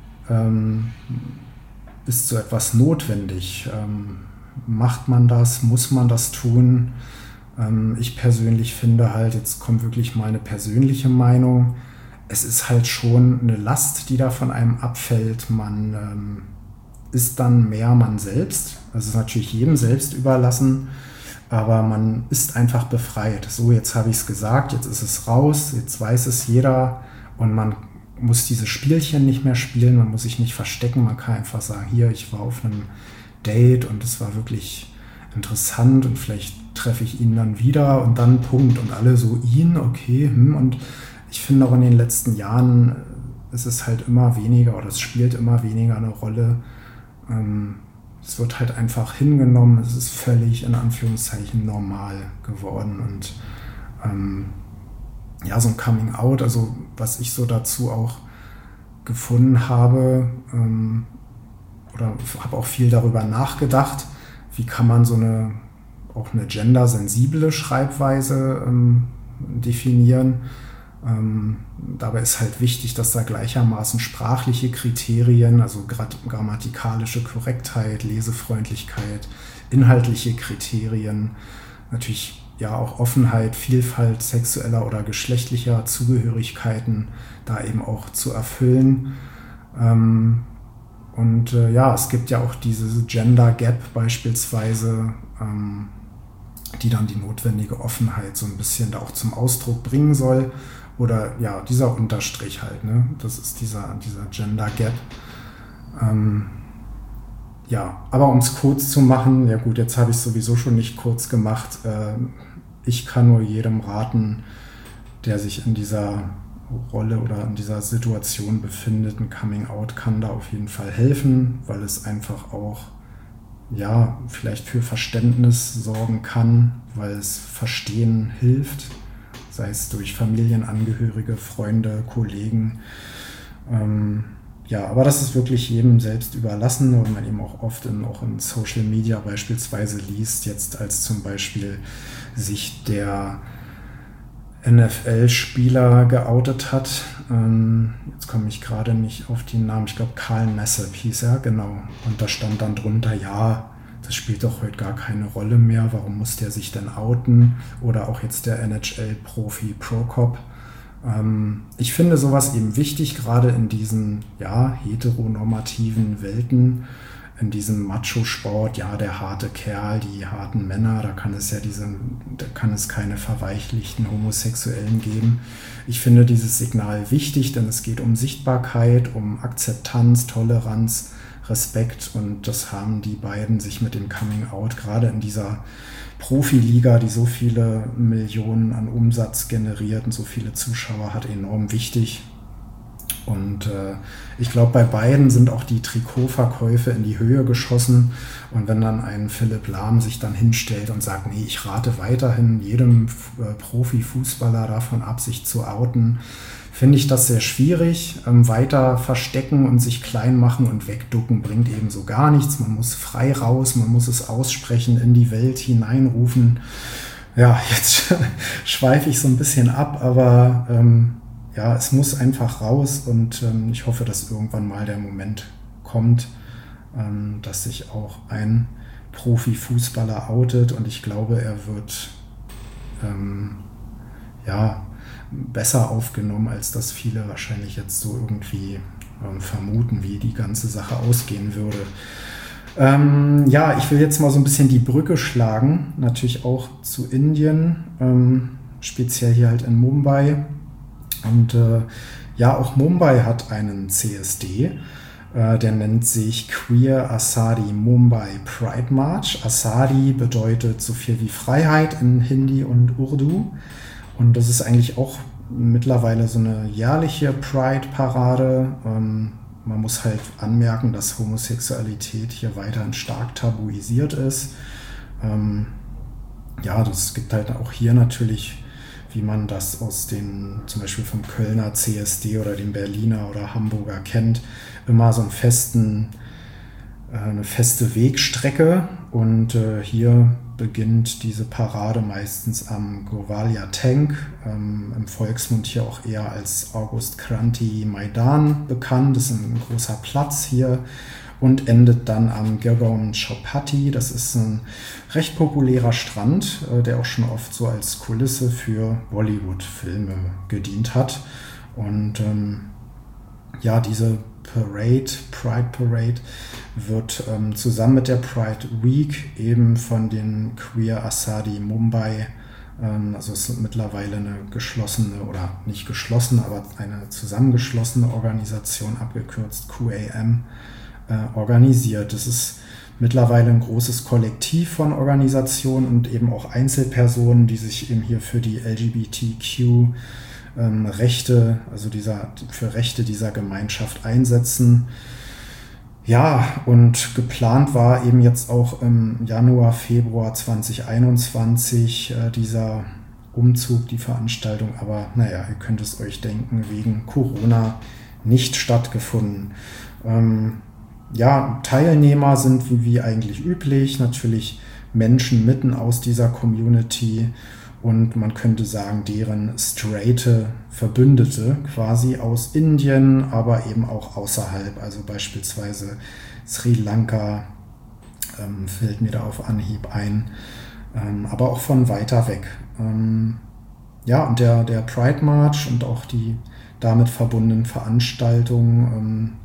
ist so etwas notwendig? Macht man das? Muss man das tun? Ich persönlich finde halt, jetzt kommt wirklich mal eine persönliche Meinung, es ist halt schon eine Last, die da von einem abfällt. Man ist dann mehr man selbst. Das ist natürlich jedem selbst überlassen, aber man ist einfach befreit. So, jetzt habe ich es gesagt, jetzt ist es raus, jetzt weiß es jeder und man muss diese Spielchen nicht mehr spielen, man muss sich nicht verstecken, man kann einfach sagen, hier, ich war auf einem Date und es war wirklich interessant und vielleicht treffe ich ihn dann wieder und dann Punkt und alle so ihn, okay, und ich finde auch in den letzten Jahren ist es halt immer weniger oder es spielt immer weniger eine Rolle. Es wird halt einfach hingenommen, es ist völlig in Anführungszeichen normal geworden und so ein Coming Out, also was ich so dazu auch gefunden habe oder habe auch viel darüber nachgedacht, wie kann man auch eine gendersensible Schreibweise definieren. Dabei ist halt wichtig, dass da gleichermaßen sprachliche Kriterien, also grammatikalische Korrektheit, Lesefreundlichkeit, inhaltliche Kriterien, natürlich auch Offenheit, Vielfalt sexueller oder geschlechtlicher Zugehörigkeiten da eben auch zu erfüllen. Und es gibt ja auch diese Gender Gap beispielsweise, die dann die notwendige Offenheit so ein bisschen da auch zum Ausdruck bringen soll. Oder ja, dieser Unterstrich halt, ne? Das ist dieser Gender Gap. Ja, aber um es kurz zu machen, ja gut, jetzt habe ich es sowieso schon nicht kurz gemacht. Ich kann nur jedem raten, der sich in dieser Rolle oder in dieser Situation befindet, ein Coming Out kann da auf jeden Fall helfen, weil es einfach auch, ja, vielleicht für Verständnis sorgen kann, weil es Verstehen hilft, sei es durch Familienangehörige, Freunde, Kollegen. Ja, aber das ist wirklich jedem selbst überlassen, und man eben auch oft auch in Social Media beispielsweise liest, jetzt als zum Beispiel sich der NFL-Spieler geoutet hat. Jetzt komme ich gerade nicht auf den Namen. Ich glaube, Carl Nassib hieß er, genau. Und da stand dann drunter, ja, das spielt doch heute gar keine Rolle mehr. Warum muss der sich denn outen? Oder auch jetzt der NHL-Profi Prokop. Ich finde sowas eben wichtig, gerade in diesen, ja, heteronormativen Welten, in diesem Macho-Sport, ja, der harte Kerl, die harten Männer, da kann es keine verweichlichten Homosexuellen geben. Ich finde dieses Signal wichtig, denn es geht um Sichtbarkeit, um Akzeptanz, Toleranz, Respekt, und das haben die beiden sich mit dem Coming Out gerade in dieser Profiliga, die so viele Millionen an Umsatz generiert und so viele Zuschauer hat, enorm wichtig. Und ich glaube, bei beiden sind auch die Trikotverkäufe in die Höhe geschossen. Und wenn dann ein Philipp Lahm sich dann hinstellt und sagt, nee, ich rate weiterhin jedem Profifußballer davon ab, sich zu outen, finde ich das sehr schwierig. Weiter verstecken und sich klein machen und wegducken bringt eben so gar nichts. Man muss frei raus, man muss es aussprechen, in die Welt hineinrufen. Ja, jetzt schweife ich so ein bisschen ab, aber ja, es muss einfach raus, und ich hoffe, dass irgendwann mal der Moment kommt, dass sich auch ein Profifußballer outet, und ich glaube, er wird ja, besser aufgenommen, als das viele wahrscheinlich jetzt so irgendwie vermuten, wie die ganze Sache ausgehen würde. Ja, ich will jetzt mal so ein bisschen die Brücke schlagen, natürlich auch zu Indien, speziell hier halt in Mumbai. Und ja, auch Mumbai hat einen CSD, der nennt sich Queer Azadi Mumbai Pride March. Azadi bedeutet so viel wie Freiheit in Hindi und Urdu. Und das ist eigentlich auch mittlerweile so eine jährliche Pride-Parade. Man muss halt anmerken, dass Homosexualität hier weiterhin stark tabuisiert ist. Ja, das gibt halt auch hier natürlich, wie man das aus den, zum Beispiel vom Kölner CSD oder dem Berliner oder Hamburger kennt, immer so eine feste Wegstrecke. Und hier beginnt diese Parade meistens am Govalia Tank, im Volksmund hier auch eher als August Kranti Maidan bekannt. Das ist ein großer Platz hier, und endet dann am Girgaon Chowpatty. Das ist ein recht populärer Strand, der auch schon oft so als Kulisse für Bollywood-Filme gedient hat. Und ja, diese Pride Parade, wird zusammen mit der Pride Week eben von den Queer Azadi Mumbai, also es ist mittlerweile eine geschlossene, oder nicht geschlossene, aber eine zusammengeschlossene Organisation, abgekürzt QAM, organisiert. Das ist mittlerweile ein großes Kollektiv von Organisationen und eben auch Einzelpersonen, die sich eben hier für die LGBTQ Rechte, also für Rechte dieser Gemeinschaft einsetzen. Ja, und geplant war eben jetzt auch im Januar, Februar 2021 dieser Umzug, die Veranstaltung, aber naja, ihr könnt es euch denken, wegen Corona nicht stattgefunden. Ja, Teilnehmer sind wie eigentlich üblich natürlich Menschen mitten aus dieser Community, und man könnte sagen, deren straighte Verbündete quasi aus Indien, aber eben auch außerhalb, also beispielsweise Sri Lanka fällt mir da auf Anhieb ein, aber auch von weiter weg. Ja, und der Pride March und auch die damit verbundenen Veranstaltungen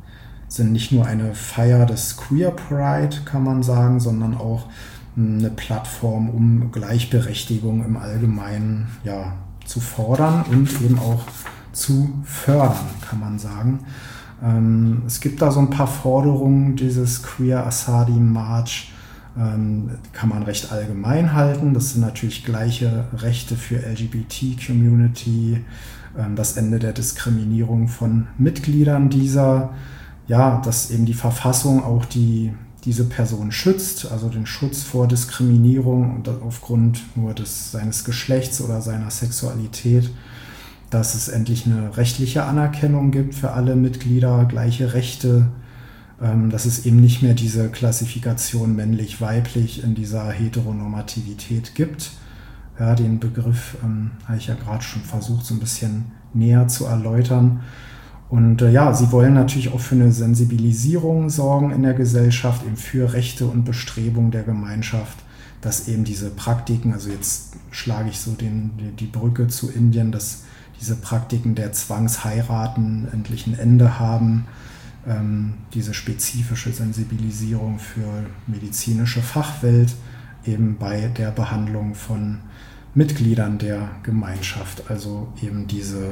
sind nicht nur eine Feier des Queer Pride, kann man sagen, sondern auch eine Plattform, um Gleichberechtigung im Allgemeinen zu fordern und eben auch zu fördern, kann man sagen. Es gibt da so ein paar Forderungen, dieses Queer Asadi March kann man recht allgemein halten. Das sind natürlich gleiche Rechte für LGBT-Community, das Ende der Diskriminierung von Mitgliedern dieser, dass eben die Verfassung auch diese Person schützt, also den Schutz vor Diskriminierung und aufgrund nur seines Geschlechts oder seiner Sexualität, dass es endlich eine rechtliche Anerkennung gibt für alle Mitglieder, gleiche Rechte, dass es eben nicht mehr diese Klassifikation männlich-weiblich in dieser Heteronormativität gibt. Ja, den Begriff habe ich ja gerade schon versucht, so ein bisschen näher zu erläutern. Und sie wollen natürlich auch für eine Sensibilisierung sorgen in der Gesellschaft, eben für Rechte und Bestrebungen der Gemeinschaft, dass eben diese Praktiken, also jetzt schlage ich so die Brücke zu Indien, dass diese Praktiken der Zwangsheiraten endlich ein Ende haben, diese spezifische Sensibilisierung für medizinische Fachwelt eben bei der Behandlung von Mitgliedern der Gemeinschaft, also eben diese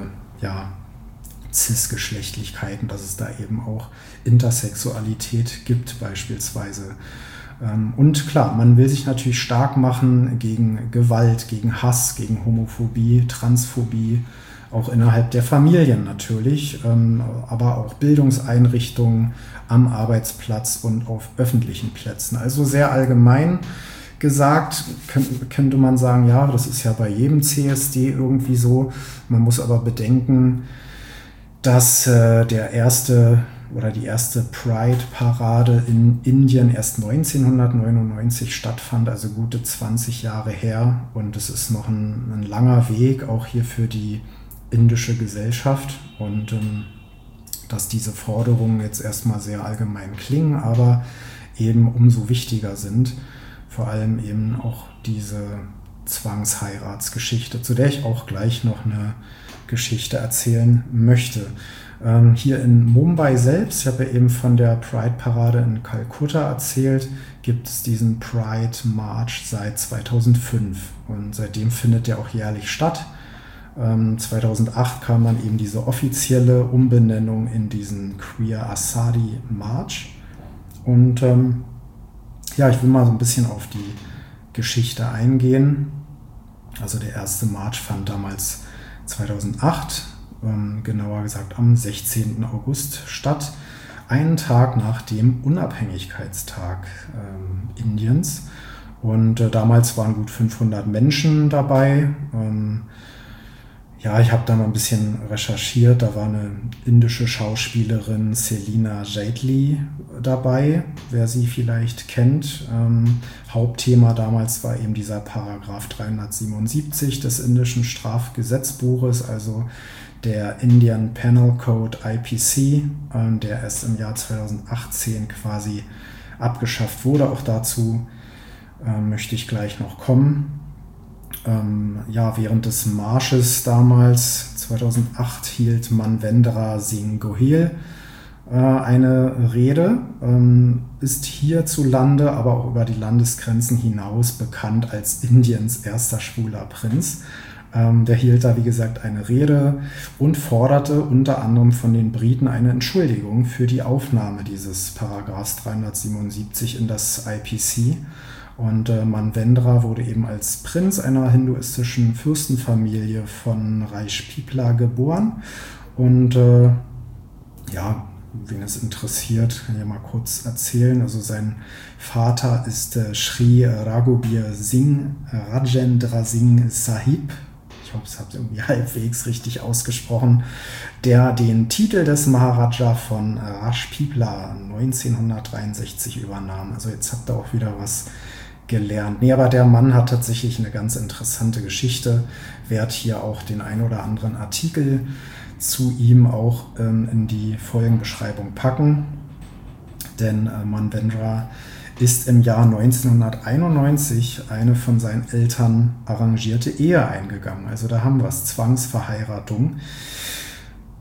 Cis-Geschlechtlichkeiten, dass es da eben auch Intersexualität gibt beispielsweise. Und klar, man will sich natürlich stark machen gegen Gewalt, gegen Hass, gegen Homophobie, Transphobie, auch innerhalb der Familien natürlich, aber auch Bildungseinrichtungen am Arbeitsplatz und auf öffentlichen Plätzen. Also sehr allgemein gesagt könnte man sagen, ja, das ist ja bei jedem CSD irgendwie so. Man muss aber bedenken, dass die erste Pride-Parade in Indien erst 1999 stattfand, also gute 20 Jahre her. Und es ist noch ein langer Weg, auch hier für die indische Gesellschaft. Und dass diese Forderungen jetzt erstmal sehr allgemein klingen, aber eben umso wichtiger sind. Vor allem eben auch diese Zwangsheiratsgeschichte, zu der ich auch gleich noch eine Geschichte erzählen möchte. Hier in Mumbai selbst, ich habe ja eben von der Pride-Parade in Kalkutta erzählt, gibt es diesen Pride March seit 2005 und seitdem findet der auch jährlich statt. 2008 kam dann eben diese offizielle Umbenennung in diesen Queer Asadi March und ich will mal so ein bisschen auf die Geschichte eingehen. Also der erste March fand damals 2008, genauer gesagt am 16. August statt, einen Tag nach dem Unabhängigkeitstag Indiens. Und damals waren gut 500 Menschen dabei. Ich habe da mal ein bisschen recherchiert. Da war eine indische Schauspielerin, Selina Jaitley, dabei, wer sie vielleicht kennt. Hauptthema damals war eben dieser Paragraph 377 des indischen Strafgesetzbuches, also der Indian Penal Code IPC, der erst im Jahr 2018 quasi abgeschafft wurde. Auch dazu möchte ich gleich noch kommen. Während des Marsches damals, 2008, hielt Manvendra Singh Gohil eine Rede, ist hierzulande, aber auch über die Landesgrenzen hinaus bekannt als Indiens erster schwuler Prinz. Der hielt da, wie gesagt, eine Rede und forderte unter anderem von den Briten eine Entschuldigung für die Aufnahme dieses Paragraphs 377 in das IPC. Und Manvendra wurde eben als Prinz einer hinduistischen Fürstenfamilie von Rajpipla geboren. Und wen es interessiert, kann ich ja mal kurz erzählen. Also sein Vater ist Sri Raghubir Singh Rajendra Singh Sahib. Ich hoffe, ich habe es irgendwie halbwegs richtig ausgesprochen, der den Titel des Maharaja von Rajpipla 1963 übernahm. Also jetzt habt ihr auch wieder was gelernt. Nee, aber der Mann hat tatsächlich eine ganz interessante Geschichte. Werde hier auch den ein oder anderen Artikel zu ihm auch in die Folgenbeschreibung packen. Denn Manvendra ist im Jahr 1991 eine von seinen Eltern arrangierte Ehe eingegangen. Also da haben wir es, Zwangsverheiratung.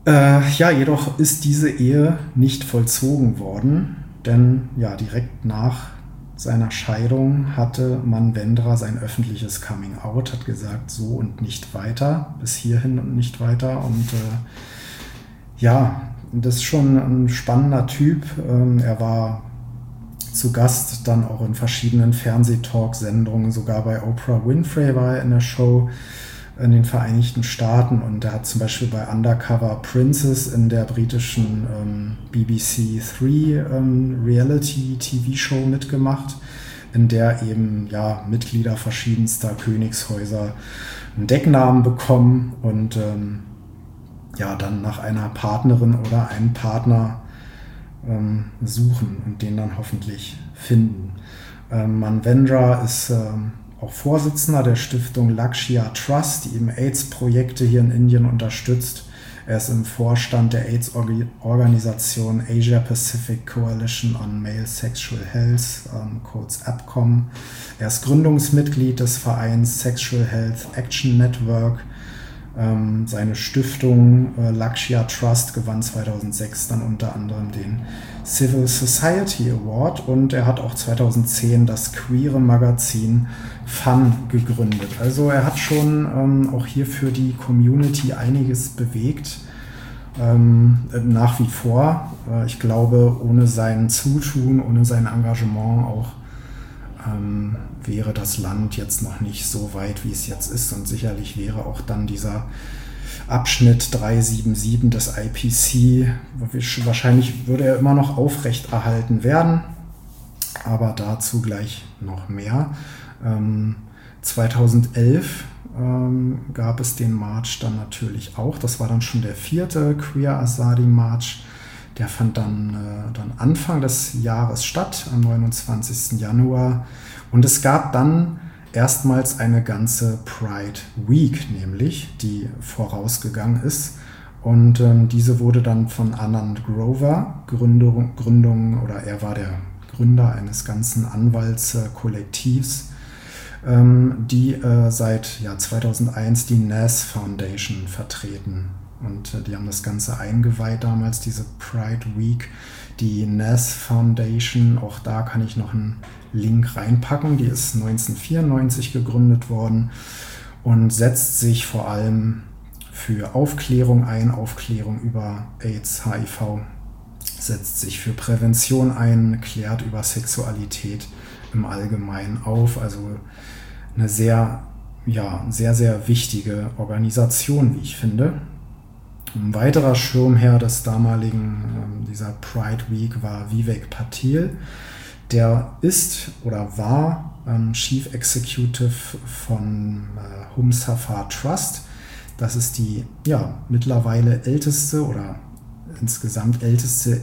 Ja, jedoch ist diese Ehe nicht vollzogen worden, denn ja, direkt nach seiner Scheidung hatte Manvendra sein öffentliches Coming Out, hat gesagt, so und nicht weiter, bis hierhin und nicht weiter. Und ja, das ist schon ein spannender Typ. Er war zu Gast dann auch in verschiedenen Fernsehtalk-Sendungen, sogar bei Oprah Winfrey war er in der Show in den Vereinigten Staaten, und er hat zum Beispiel bei Undercover Princess in der britischen BBC 3 Reality-TV-Show mitgemacht, in der eben ja, Mitglieder verschiedenster Königshäuser einen Decknamen bekommen und ja, dann nach einer Partnerin oder einem Partner suchen und den dann hoffentlich finden. Manvendra ist auch Vorsitzender der Stiftung Lakshya Trust, die eben AIDS-Projekte hier in Indien unterstützt. Er ist im Vorstand der AIDS-Organisation Asia Pacific Coalition on Male Sexual Health, kurz APCOM. Er ist Gründungsmitglied des Vereins Sexual Health Action Network. Seine Stiftung Lakshya Trust gewann 2006 dann unter anderem den Civil Society Award, und er hat auch 2010 das queere Magazin Fun gegründet. Also er hat schon auch hier für die Community einiges bewegt. Nach wie vor. Ich glaube, ohne sein Zutun, ohne sein Engagement auch wäre das Land jetzt noch nicht so weit, wie es jetzt ist, und sicherlich wäre auch dann dieser Abschnitt 377 des IPC, wahrscheinlich würde er immer noch aufrechterhalten werden, aber dazu gleich noch mehr. 2011 gab es den March dann natürlich auch, das war dann schon der 4. Queer Azadi March. Der fand dann Anfang des Jahres statt, am 29. Januar. Und es gab dann erstmals eine ganze Pride Week, nämlich, die vorausgegangen ist. Und diese wurde dann von Anand Grover, er war der Gründer eines ganzen Anwaltskollektivs, die seit 2001 die NAS Foundation vertreten. Und die haben das Ganze eingeweiht damals, diese Pride Week, die NAS Foundation. Auch da kann ich noch einen Link reinpacken. Die ist 1994 gegründet worden und setzt sich vor allem für Aufklärung ein, Aufklärung über AIDS, HIV, setzt sich für Prävention ein, klärt über Sexualität im Allgemeinen auf. Also eine sehr, sehr wichtige Organisation, wie ich finde. Ein weiterer Schirmherr des damaligen, dieser Pride Week, war Vivek Patil. Der ist oder war Chief Executive von Humsafar Trust. Das ist die mittlerweile älteste oder insgesamt älteste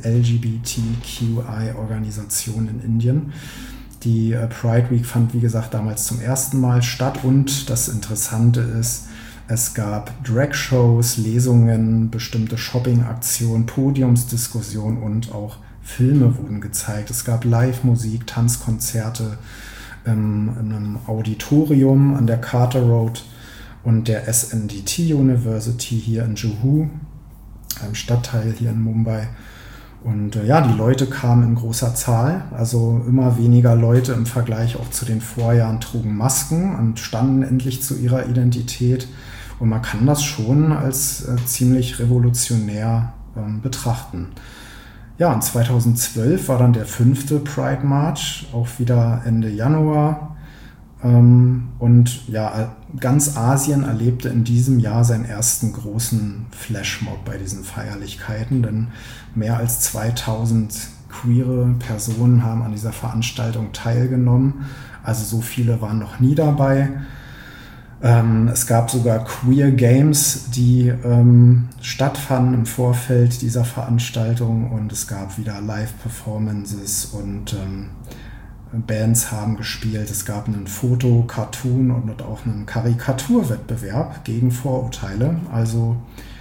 LGBTQI-Organisation in Indien. Die Pride Week fand, wie gesagt, damals zum ersten Mal statt, und das Interessante ist, es gab Drag-Shows, Lesungen, bestimmte Shopping-Aktionen, Podiumsdiskussionen und auch Filme wurden gezeigt. Es gab Live-Musik, Tanzkonzerte in einem Auditorium an der Carter Road und der SNDT University hier in Juhu, einem Stadtteil hier in Mumbai. Und die Leute kamen in großer Zahl, also immer weniger Leute im Vergleich auch zu den Vorjahren trugen Masken und standen endlich zu ihrer Identität. Und man kann das schon als ziemlich revolutionär betrachten. Ja, und 2012 war dann der 5. Pride March, auch wieder Ende Januar. Und ganz Asien erlebte in diesem Jahr seinen ersten großen Flashmob bei diesen Feierlichkeiten, denn mehr als 2000 queere Personen haben an dieser Veranstaltung teilgenommen. Also so viele waren noch nie dabei. Es gab sogar Queer Games, die stattfanden im Vorfeld dieser Veranstaltung, und es gab wieder Live-Performances und Bands haben gespielt. Es gab einen Foto-, Cartoon- und auch einen Karikaturwettbewerb gegen Vorurteile. Also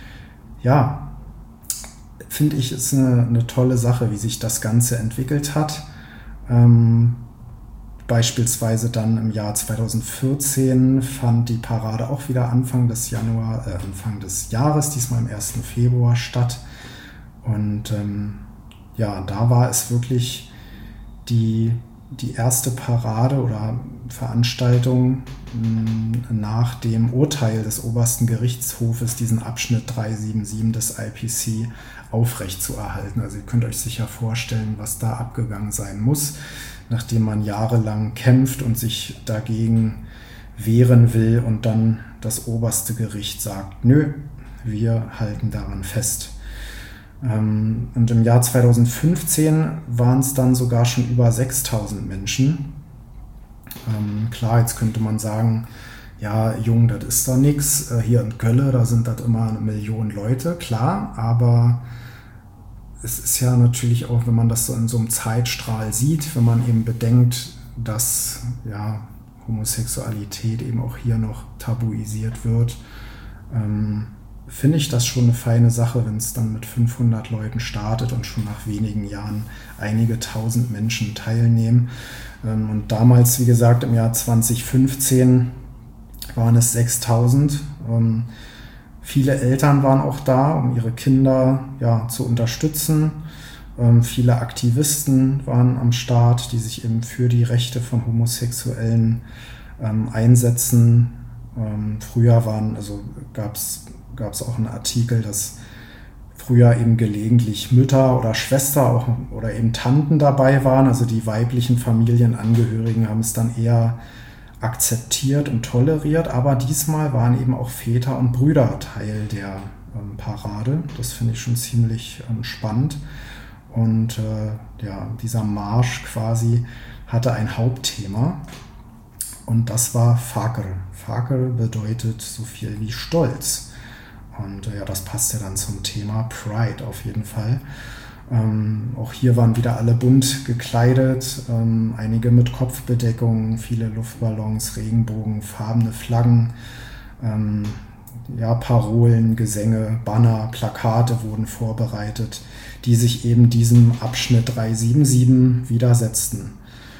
finde ich, ist eine tolle Sache, wie sich das Ganze entwickelt hat. beispielsweise dann im Jahr 2014 fand die Parade auch wieder Anfang des Jahres, diesmal am 1. Februar statt. Und ja, da war es wirklich die erste Parade oder Veranstaltung nach dem Urteil des obersten Gerichtshofes, diesen Abschnitt 377 des IPC aufrechtzuerhalten. Also ihr könnt euch sicher vorstellen, was da abgegangen sein muss, nachdem man jahrelang kämpft und sich dagegen wehren will und dann das oberste Gericht sagt, nö, wir halten daran fest. Und im Jahr 2015 waren es dann sogar schon über 6.000 Menschen. Klar, jetzt könnte man sagen, ja, Jung, das ist doch nichts. Hier in Gölle, da sind das immer 1 Million Leute, klar. Aber es ist ja natürlich auch, wenn man das so in so einem Zeitstrahl sieht, wenn man eben bedenkt, dass ja, Homosexualität eben auch hier noch tabuisiert wird, finde ich das schon eine feine Sache, wenn es dann mit 500 Leuten startet und schon nach wenigen Jahren einige tausend Menschen teilnehmen. Und damals, wie gesagt, im Jahr 2015 waren es 6.000. Viele Eltern waren auch da, um ihre Kinder ja, zu unterstützen. Viele Aktivisten waren am Start, die sich eben für die Rechte von Homosexuellen einsetzen. Früher gab es auch einen Artikel, dass früher eben gelegentlich Mütter oder Schwester oder eben Tanten dabei waren. Also die weiblichen Familienangehörigen haben es dann eher akzeptiert und toleriert. Aber diesmal waren eben auch Väter und Brüder Teil der Parade. Das finde ich schon ziemlich spannend. Und ja, dieser Marsch quasi hatte ein Hauptthema. Und das war Fakr. Fakr bedeutet so viel wie Stolz. Und ja, das passt ja dann zum Thema Pride auf jeden Fall. Auch hier waren wieder alle bunt gekleidet, einige mit Kopfbedeckung, viele Luftballons, Regenbogen, farbene Flaggen, ja, Parolen, Gesänge, Banner, Plakate wurden vorbereitet, die sich eben diesem Abschnitt 377 widersetzten.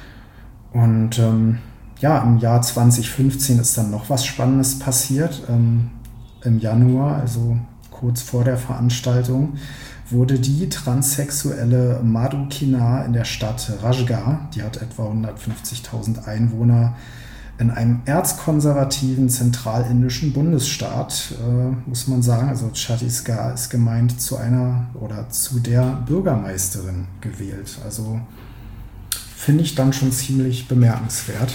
Und ja, im Jahr 2015 ist dann noch was Spannendes passiert. Im Januar, also kurz vor der Veranstaltung, wurde die transsexuelle Madhu Kina in der Stadt Rajgah, die hat etwa 150.000 Einwohner, in einem erzkonservativen zentralindischen Bundesstaat, muss man sagen, also Chhattisgarh ist gemeint, zu der Bürgermeisterin gewählt. Also finde ich dann schon ziemlich bemerkenswert.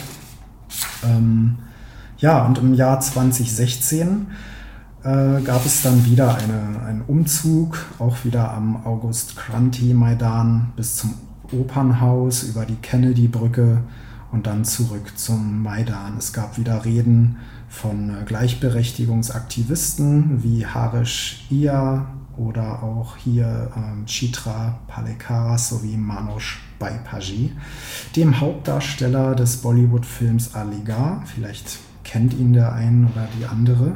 Ja, und im Jahr 2016 gab es dann wieder einen Umzug, auch wieder am August Kranti Maidan bis zum Opernhaus über die Kennedy-Brücke und dann zurück zum Maidan. Es gab wieder Reden von Gleichberechtigungsaktivisten wie Harish Ia oder auch hier Chitra Palekaras sowie Manoj Baipaji, dem Hauptdarsteller des Bollywood-Films Aligarh. Vielleicht kennt ihn der ein oder die andere.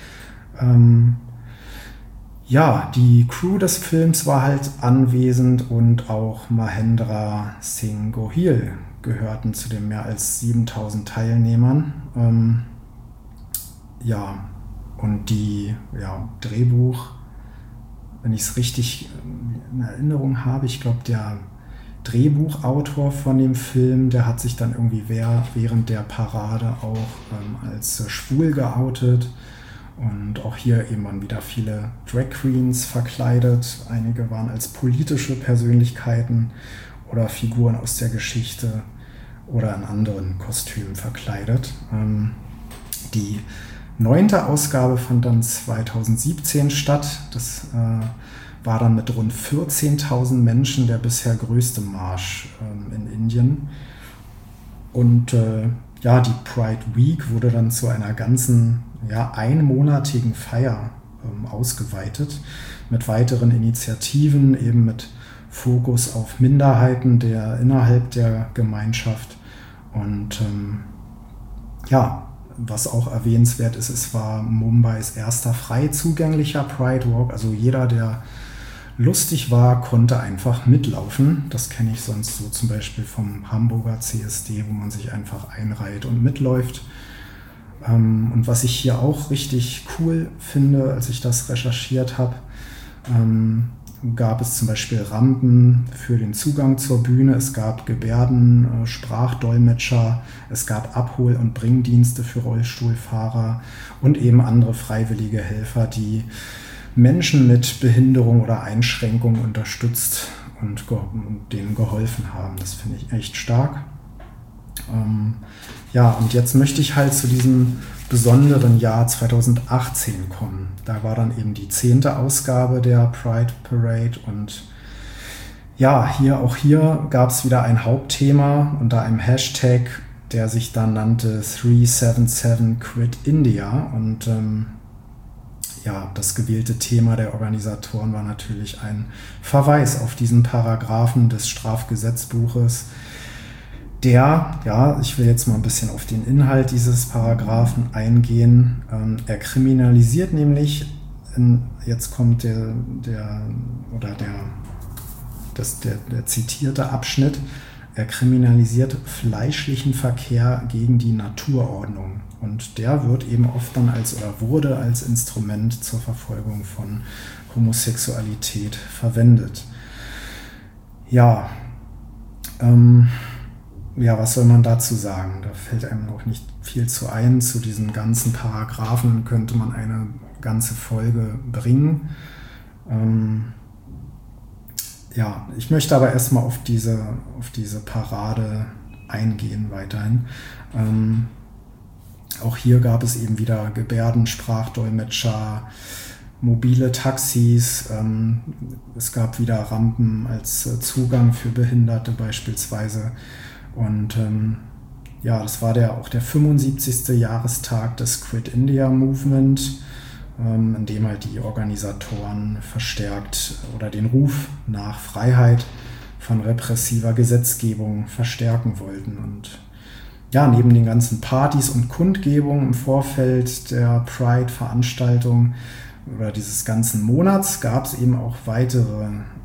Ja, die Crew des Films war halt anwesend und auch Mahendra Singh Gohil gehörten zu den mehr als 7.000 Teilnehmern. Ja, und die Drehbuch, wenn ich es richtig in Erinnerung habe, ich glaube, der Drehbuchautor von dem Film, der hat sich dann irgendwie während der Parade auch als schwul geoutet. Und auch hier eben waren wieder viele Drag Queens verkleidet. Einige waren als politische Persönlichkeiten oder Figuren aus der Geschichte oder in anderen Kostümen verkleidet. Die 9. Ausgabe fand dann 2017 statt. Das war dann mit rund 14.000 Menschen der bisher größte Marsch in Indien. Und ja, die Pride Week wurde dann zu einer ganzen einmonatigen Feier ausgeweitet mit weiteren Initiativen, eben mit Fokus auf Minderheiten innerhalb der Gemeinschaft. Und ja, was auch erwähnenswert ist, es war Mumbais erster frei zugänglicher Pride Walk. Also jeder, der lustig war, konnte einfach mitlaufen. Das kenne ich sonst so zum Beispiel vom Hamburger CSD, wo man sich einfach einreiht und mitläuft. Und was ich hier auch richtig cool finde, als ich das recherchiert habe, gab es zum Beispiel Rampen für den Zugang zur Bühne, es gab Gebärden, Sprachdolmetscher, es gab Abhol- und Bringdienste für Rollstuhlfahrer und eben andere freiwillige Helfer, die Menschen mit Behinderung oder Einschränkung unterstützt und denen geholfen haben. Das finde ich echt stark. Ja, und jetzt möchte ich halt zu diesem besonderen Jahr 2018 kommen. Da war dann eben die 10. Ausgabe der Pride Parade und ja, hier gab es wieder ein Hauptthema unter einem Hashtag, der sich dann nannte 377 Quit India und ja, das gewählte Thema der Organisatoren war natürlich ein Verweis auf diesen Paragraphen des Strafgesetzbuches, der, ja, ich will jetzt mal ein bisschen auf den Inhalt dieses Paragraphen eingehen. Er kriminalisiert nämlich, jetzt kommt der zitierte Abschnitt, er kriminalisiert fleischlichen Verkehr gegen die Naturordnung. Und der wird eben oft dann wurde als Instrument zur Verfolgung von Homosexualität verwendet. Ja, was soll man dazu sagen? Da fällt einem noch nicht viel zu ein. Zu diesen ganzen Paragraphen könnte man eine ganze Folge bringen. Ja, ich möchte aber erstmal auf diese Parade eingehen weiterhin. Auch hier gab es eben wieder Gebärden, Sprachdolmetscher, mobile Taxis, es gab wieder Rampen als Zugang für Behinderte beispielsweise. Und ja, das war auch der 75. Jahrestag des Quit India Movement, in dem halt die Organisatoren verstärkt oder den Ruf nach Freiheit von repressiver Gesetzgebung verstärken wollten. Und ja, neben den ganzen Partys und Kundgebungen im Vorfeld der Pride-Veranstaltung oder dieses ganzen Monats gab es eben auch weitere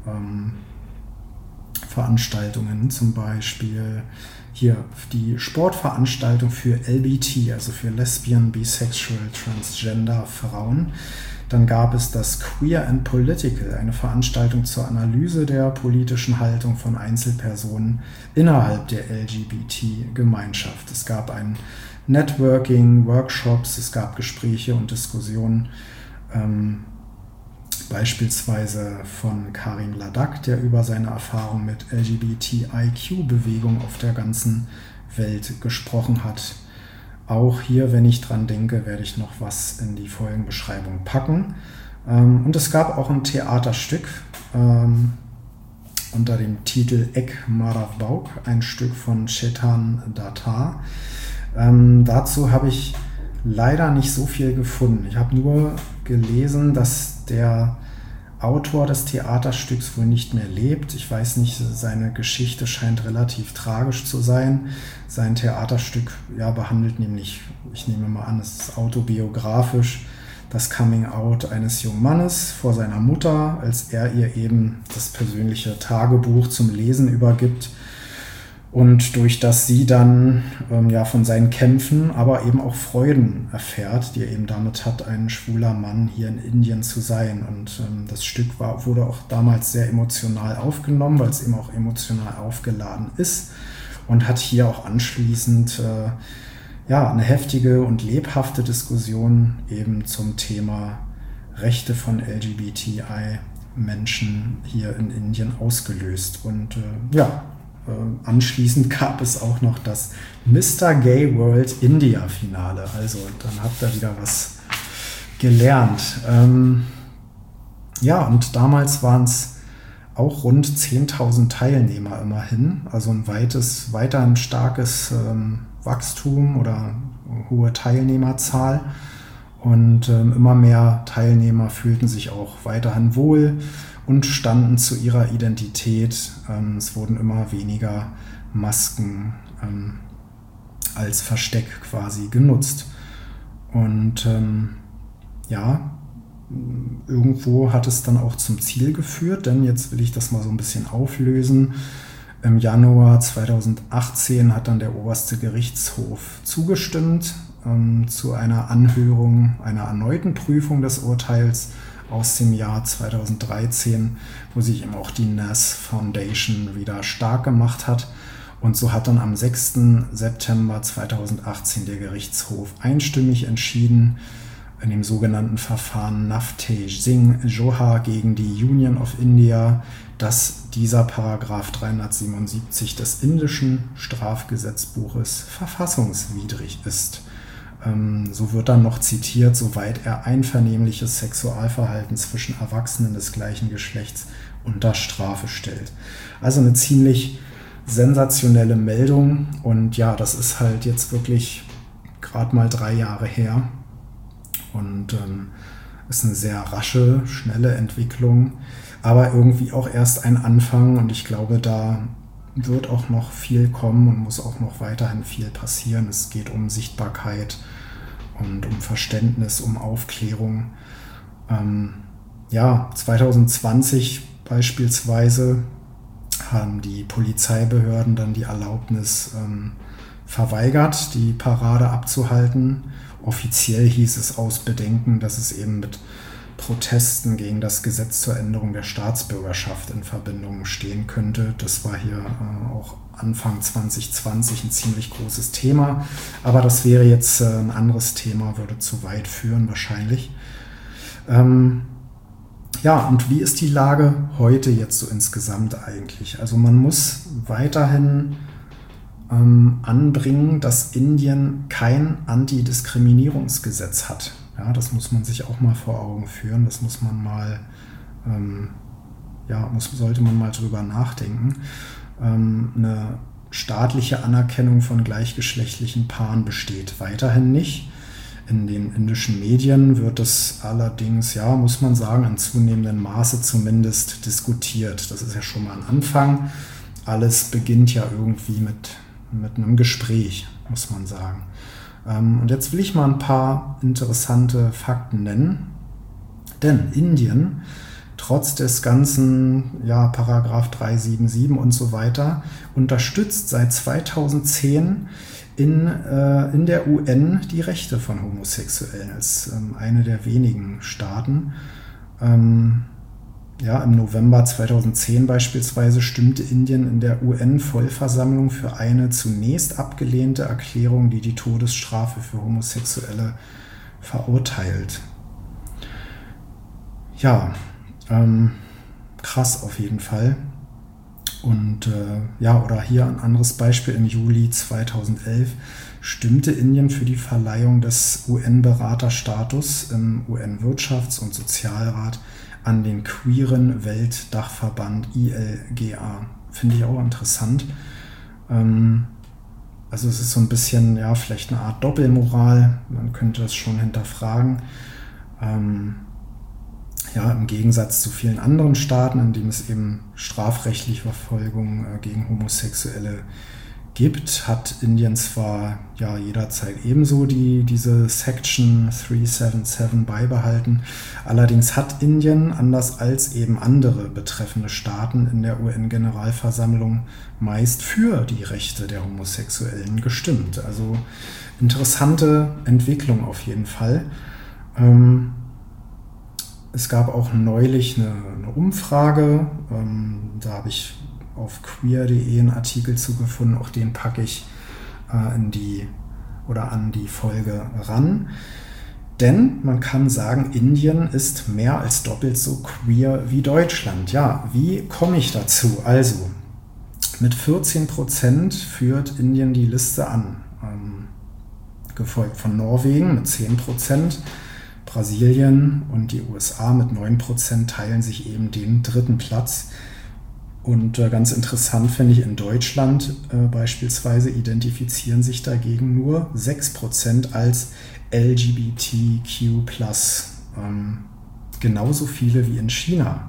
Veranstaltungen, zum Beispiel hier die Sportveranstaltung für LBT, also für Lesbian, Bisexual, Transgender Frauen. Dann gab es das Queer and Political, eine Veranstaltung zur Analyse der politischen Haltung von Einzelpersonen innerhalb der LGBT-Gemeinschaft. Es gab ein Networking, Workshops, es gab Gespräche und Diskussionen, beispielsweise von Karim Ladak, der über seine Erfahrung mit LGBTIQ-Bewegung auf der ganzen Welt gesprochen hat. Auch hier, wenn ich dran denke, werde ich noch was in die Folgenbeschreibung packen. Und es gab auch ein Theaterstück unter dem Titel Ek Marav Bauk, ein Stück von Chetan Datar. Dazu habe ich leider nicht so viel gefunden. Ich habe nur gelesen, dass der Autor des Theaterstücks wohl nicht mehr lebt. Ich weiß nicht, seine Geschichte scheint relativ tragisch zu sein. Sein Theaterstück behandelt nämlich, ich nehme mal an, es ist autobiografisch, das Coming-out eines jungen Mannes vor seiner Mutter, als er ihr eben das persönliche Tagebuch zum Lesen übergibt. Und durch das sie dann von seinen Kämpfen, aber eben auch Freuden erfährt, die er eben damit hat, ein schwuler Mann hier in Indien zu sein. Und das Stück wurde auch damals sehr emotional aufgenommen, weil es eben auch emotional aufgeladen ist und hat hier auch anschließend eine heftige und lebhafte Diskussion eben zum Thema Rechte von LGBTI-Menschen hier in Indien ausgelöst. Und anschließend gab es auch noch das Mr. Gay World India Finale. Also dann habt ihr wieder was gelernt. Und damals waren es auch rund 10.000 Teilnehmer immerhin. Also weiter ein starkes Wachstum oder hohe Teilnehmerzahl. Und immer mehr Teilnehmer fühlten sich auch weiterhin wohl und standen zu ihrer Identität. Es wurden immer weniger Masken als Versteck quasi genutzt. Und irgendwo hat es dann auch zum Ziel geführt, denn jetzt will ich das mal so ein bisschen auflösen. Im Januar 2018 hat dann der oberste Gerichtshof zugestimmt zu einer Anhörung, einer erneuten Prüfung des Urteils aus dem Jahr 2013, wo sich eben auch die NAS Foundation wieder stark gemacht hat. Und so hat dann am 6. September 2018 der Gerichtshof einstimmig entschieden, in dem sogenannten Verfahren Navtej Singh Johar gegen die Union of India, dass dieser Paragraph 377 des indischen Strafgesetzbuches verfassungswidrig ist. So wird dann noch zitiert, soweit er einvernehmliches Sexualverhalten zwischen Erwachsenen des gleichen Geschlechts unter Strafe stellt. Also eine ziemlich sensationelle Meldung und ja, das ist halt jetzt wirklich gerade mal 3 Jahre her und ist eine sehr rasche, schnelle Entwicklung, aber irgendwie auch erst ein Anfang und ich glaube, da wird auch noch viel kommen und muss auch noch weiterhin viel passieren. Es geht um Sichtbarkeit und um Verständnis, um Aufklärung. 2020 beispielsweise haben die Polizeibehörden dann die Erlaubnis verweigert, die Parade abzuhalten. Offiziell hieß es aus Bedenken, dass es eben mit Protesten gegen das Gesetz zur Änderung der Staatsbürgerschaft in Verbindung stehen könnte. Das war hier auch Anfang 2020 ein ziemlich großes Thema, aber das wäre jetzt ein anderes Thema, würde zu weit führen wahrscheinlich. Und wie ist die Lage heute jetzt so insgesamt eigentlich? Also man muss weiterhin anbringen, dass Indien kein Antidiskriminierungsgesetz hat. Ja, das muss man sich auch mal vor Augen führen. Das muss man mal, sollte man mal drüber nachdenken. Eine staatliche Anerkennung von gleichgeschlechtlichen Paaren besteht weiterhin nicht. In den indischen Medien wird es allerdings, muss man sagen, in zunehmendem Maße zumindest diskutiert. Das ist ja schon mal ein Anfang. Alles beginnt ja irgendwie mit einem Gespräch, muss man sagen. Und jetzt will ich mal ein paar interessante Fakten nennen. Denn Indien, trotz des ganzen Paragraph 377 und so weiter, unterstützt seit 2010 in der UN die Rechte von Homosexuellen als eine der wenigen Staaten. Im November 2010 beispielsweise stimmte Indien in der UN-Vollversammlung für eine zunächst abgelehnte Erklärung, die die Todesstrafe für Homosexuelle verurteilt. Krass auf jeden Fall. Und oder hier ein anderes Beispiel: Im Juli 2011 stimmte Indien für die Verleihung des UN-Beraterstatus im UN-Wirtschafts- und Sozialrat an den queeren Weltdachverband ILGA. Finde ich auch interessant. Also es ist so ein bisschen, vielleicht eine Art Doppelmoral. Man könnte das schon hinterfragen. Im Gegensatz zu vielen anderen Staaten, in denen es eben strafrechtliche Verfolgung gegen Homosexuelle gibt, hat Indien zwar jederzeit ebenso diese Section 377 beibehalten. Allerdings hat Indien, anders als eben andere betreffende Staaten in der UN-Generalversammlung, meist für die Rechte der Homosexuellen gestimmt. Also interessante Entwicklung auf jeden Fall. Es gab auch neulich eine Umfrage, da habe ich auf queer.de einen Artikel zugefunden, auch den packe ich an die Folge ran. Denn man kann sagen, Indien ist mehr als doppelt so queer wie Deutschland. Ja, wie komme ich dazu? Also, mit 14% führt Indien die Liste an, gefolgt von Norwegen mit 10%. Brasilien und die USA mit 9% teilen sich eben den 3. Platz. Und ganz interessant finde ich, in Deutschland beispielsweise identifizieren sich dagegen nur 6% als LGBTQ+. Genauso viele wie in China.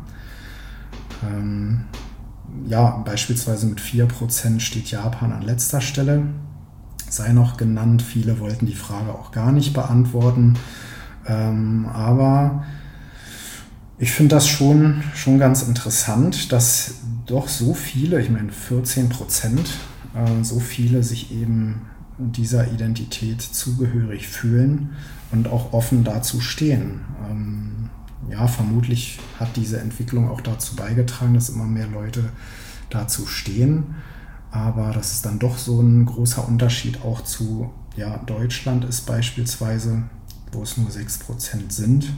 Beispielsweise mit 4% steht Japan an letzter Stelle. Sei noch genannt, viele wollten die Frage auch gar nicht beantworten. Aber Ich finde das schon ganz interessant, dass doch so viele, ich meine 14%, so viele sich eben dieser Identität zugehörig fühlen und auch offen dazu stehen. Ja, vermutlich hat diese Entwicklung auch dazu beigetragen, dass immer mehr Leute dazu stehen. Aber dass es dann doch so ein großer Unterschied auch zu Deutschland ist beispielsweise, wo es nur 6% sind.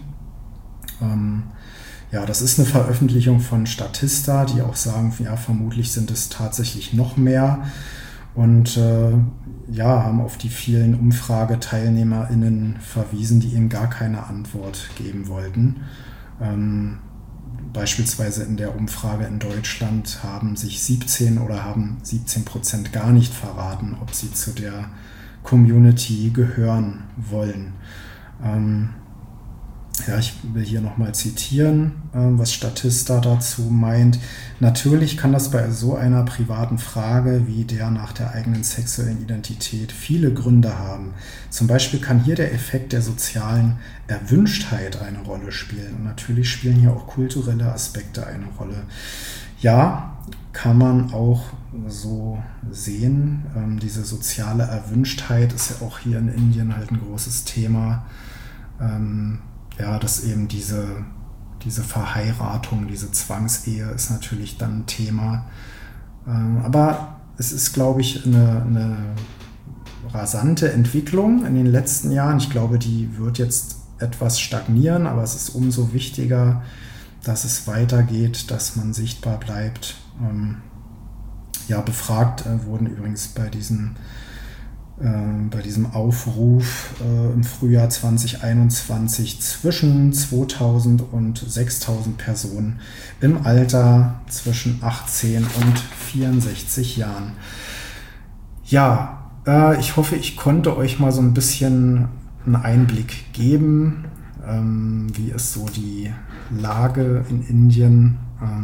Ja, das ist eine Veröffentlichung von Statista, die auch sagen, ja, vermutlich sind es tatsächlich noch mehr und haben auf die vielen UmfrageteilnehmerInnen verwiesen, die eben gar keine Antwort geben wollten. Beispielsweise in der Umfrage in Deutschland haben 17% gar nicht verraten, ob sie zu der Community gehören wollen. Ich will hier nochmal zitieren, was Statista dazu meint. Natürlich kann das bei so einer privaten Frage wie der nach der eigenen sexuellen Identität viele Gründe haben. Zum Beispiel kann hier der Effekt der sozialen Erwünschtheit eine Rolle spielen. Und natürlich spielen hier auch kulturelle Aspekte eine Rolle. Ja, kann man auch so sehen. Diese soziale Erwünschtheit ist ja auch hier in Indien halt ein großes Thema. Dass eben diese Verheiratung, diese Zwangsehe ist natürlich dann ein Thema. Aber es ist, glaube ich, eine rasante Entwicklung in den letzten Jahren. Ich glaube, die wird jetzt etwas stagnieren, aber es ist umso wichtiger, dass es weitergeht, dass man sichtbar bleibt. Befragt wurden übrigens bei diesem Aufruf im Frühjahr 2021 zwischen 2000 und 6000 Personen im Alter zwischen 18 und 64 Jahren. Ja, ich hoffe, ich konnte euch mal so ein bisschen einen Einblick geben, wie ist so die Lage in Indien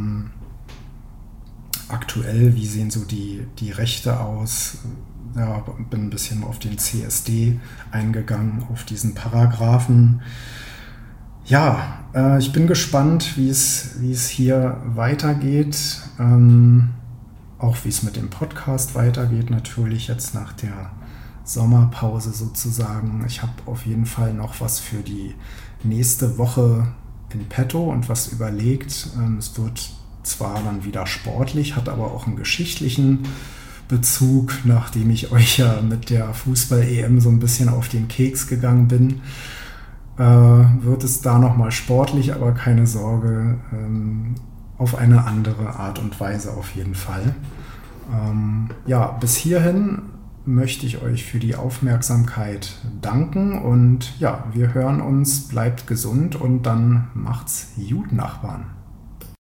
aktuell, wie sehen so die Rechte aus. Ja, bin ein bisschen auf den CSD eingegangen, auf diesen Paragraphen. Ja, ich bin gespannt, wie es hier weitergeht. Auch wie es mit dem Podcast weitergeht, natürlich jetzt nach der Sommerpause sozusagen. Ich habe auf jeden Fall noch was für die nächste Woche in petto und was überlegt. Es wird zwar dann wieder sportlich, hat aber auch einen geschichtlichen Bezug, nachdem ich euch ja mit der Fußball-EM so ein bisschen auf den Keks gegangen bin, wird es da nochmal sportlich, aber keine Sorge, auf eine andere Art und Weise auf jeden Fall. Bis hierhin möchte ich euch für die Aufmerksamkeit danken und ja, wir hören uns, bleibt gesund und dann macht's gut, Nachbarn.